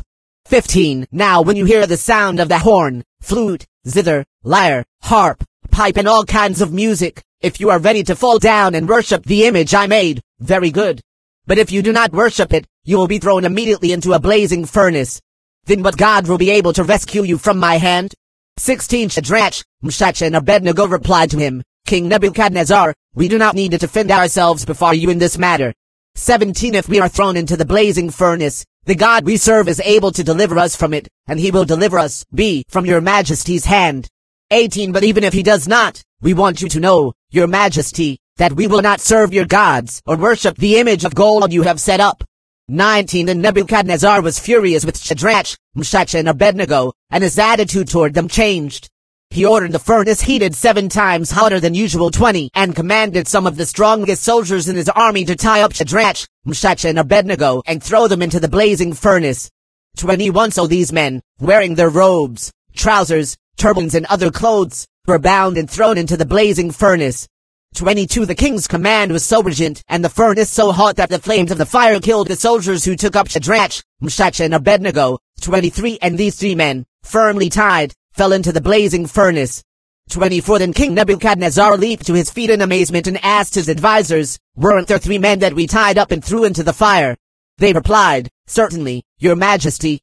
15. Now when you hear the sound of the horn, flute, zither, lyre, harp, pipe and all kinds of music, if you are ready to fall down and worship the image I made, very good. But if you do not worship it, you will be thrown immediately into a blazing furnace. Then what God will be able to rescue you from my hand? 16. Shadrach, Meshach and Abednego replied to him, King Nebuchadnezzar, we do not need to defend ourselves before you in this matter. 17. If we are thrown into the blazing furnace, the God we serve is able to deliver us from it, and he will deliver us, from your Majesty's hand. 18. But even if he does not, we want you to know, your Majesty, that we will not serve your gods or worship the image of gold you have set up. 19. And Nebuchadnezzar was furious with Shadrach, Meshach and Abednego, and his attitude toward them changed. He ordered the furnace heated 7 times hotter than usual. 20. And commanded some of the strongest soldiers in his army to tie up Shadrach, Meshach and Abednego and throw them into the blazing furnace. 21. So these men, wearing their robes, trousers, turbans and other clothes, were bound and thrown into the blazing furnace. 22. The king's command was so urgent and the furnace so hot that the flames of the fire killed the soldiers who took up Shadrach, Meshach and Abednego. 23. And these 3 men, firmly tied, fell into the blazing furnace. 24. Then King Nebuchadnezzar leaped to his feet in amazement and asked his advisors, weren't there 3 men that we tied up and threw into the fire? They replied, certainly, your Majesty.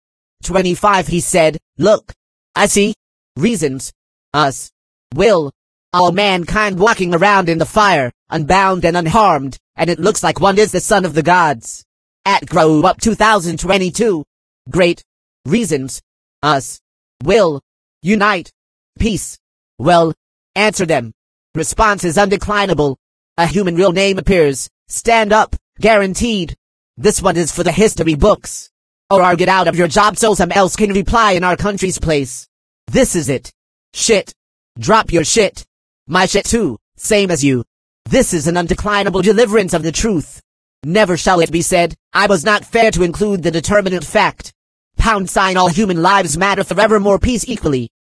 25. He said, look, I see. Reasons. Us. Will. All mankind walking around in the fire, unbound and unharmed, and it looks like one is the son of the gods. At Grow Up 2022. Great. Reasons. Us. Will. Unite. Peace. Well. Answer them. Response is undeclinable. A human real name appears. Stand up. Guaranteed. This one is for the history books. Or get out of your job so some else can reply in our country's place. This is it. Shit. Drop your shit. My shit too, same as you. This is an undeclinable deliverance of the truth. Never shall it be said, I was not fair to include the determinate fact. # all human lives matter forevermore, peace equally.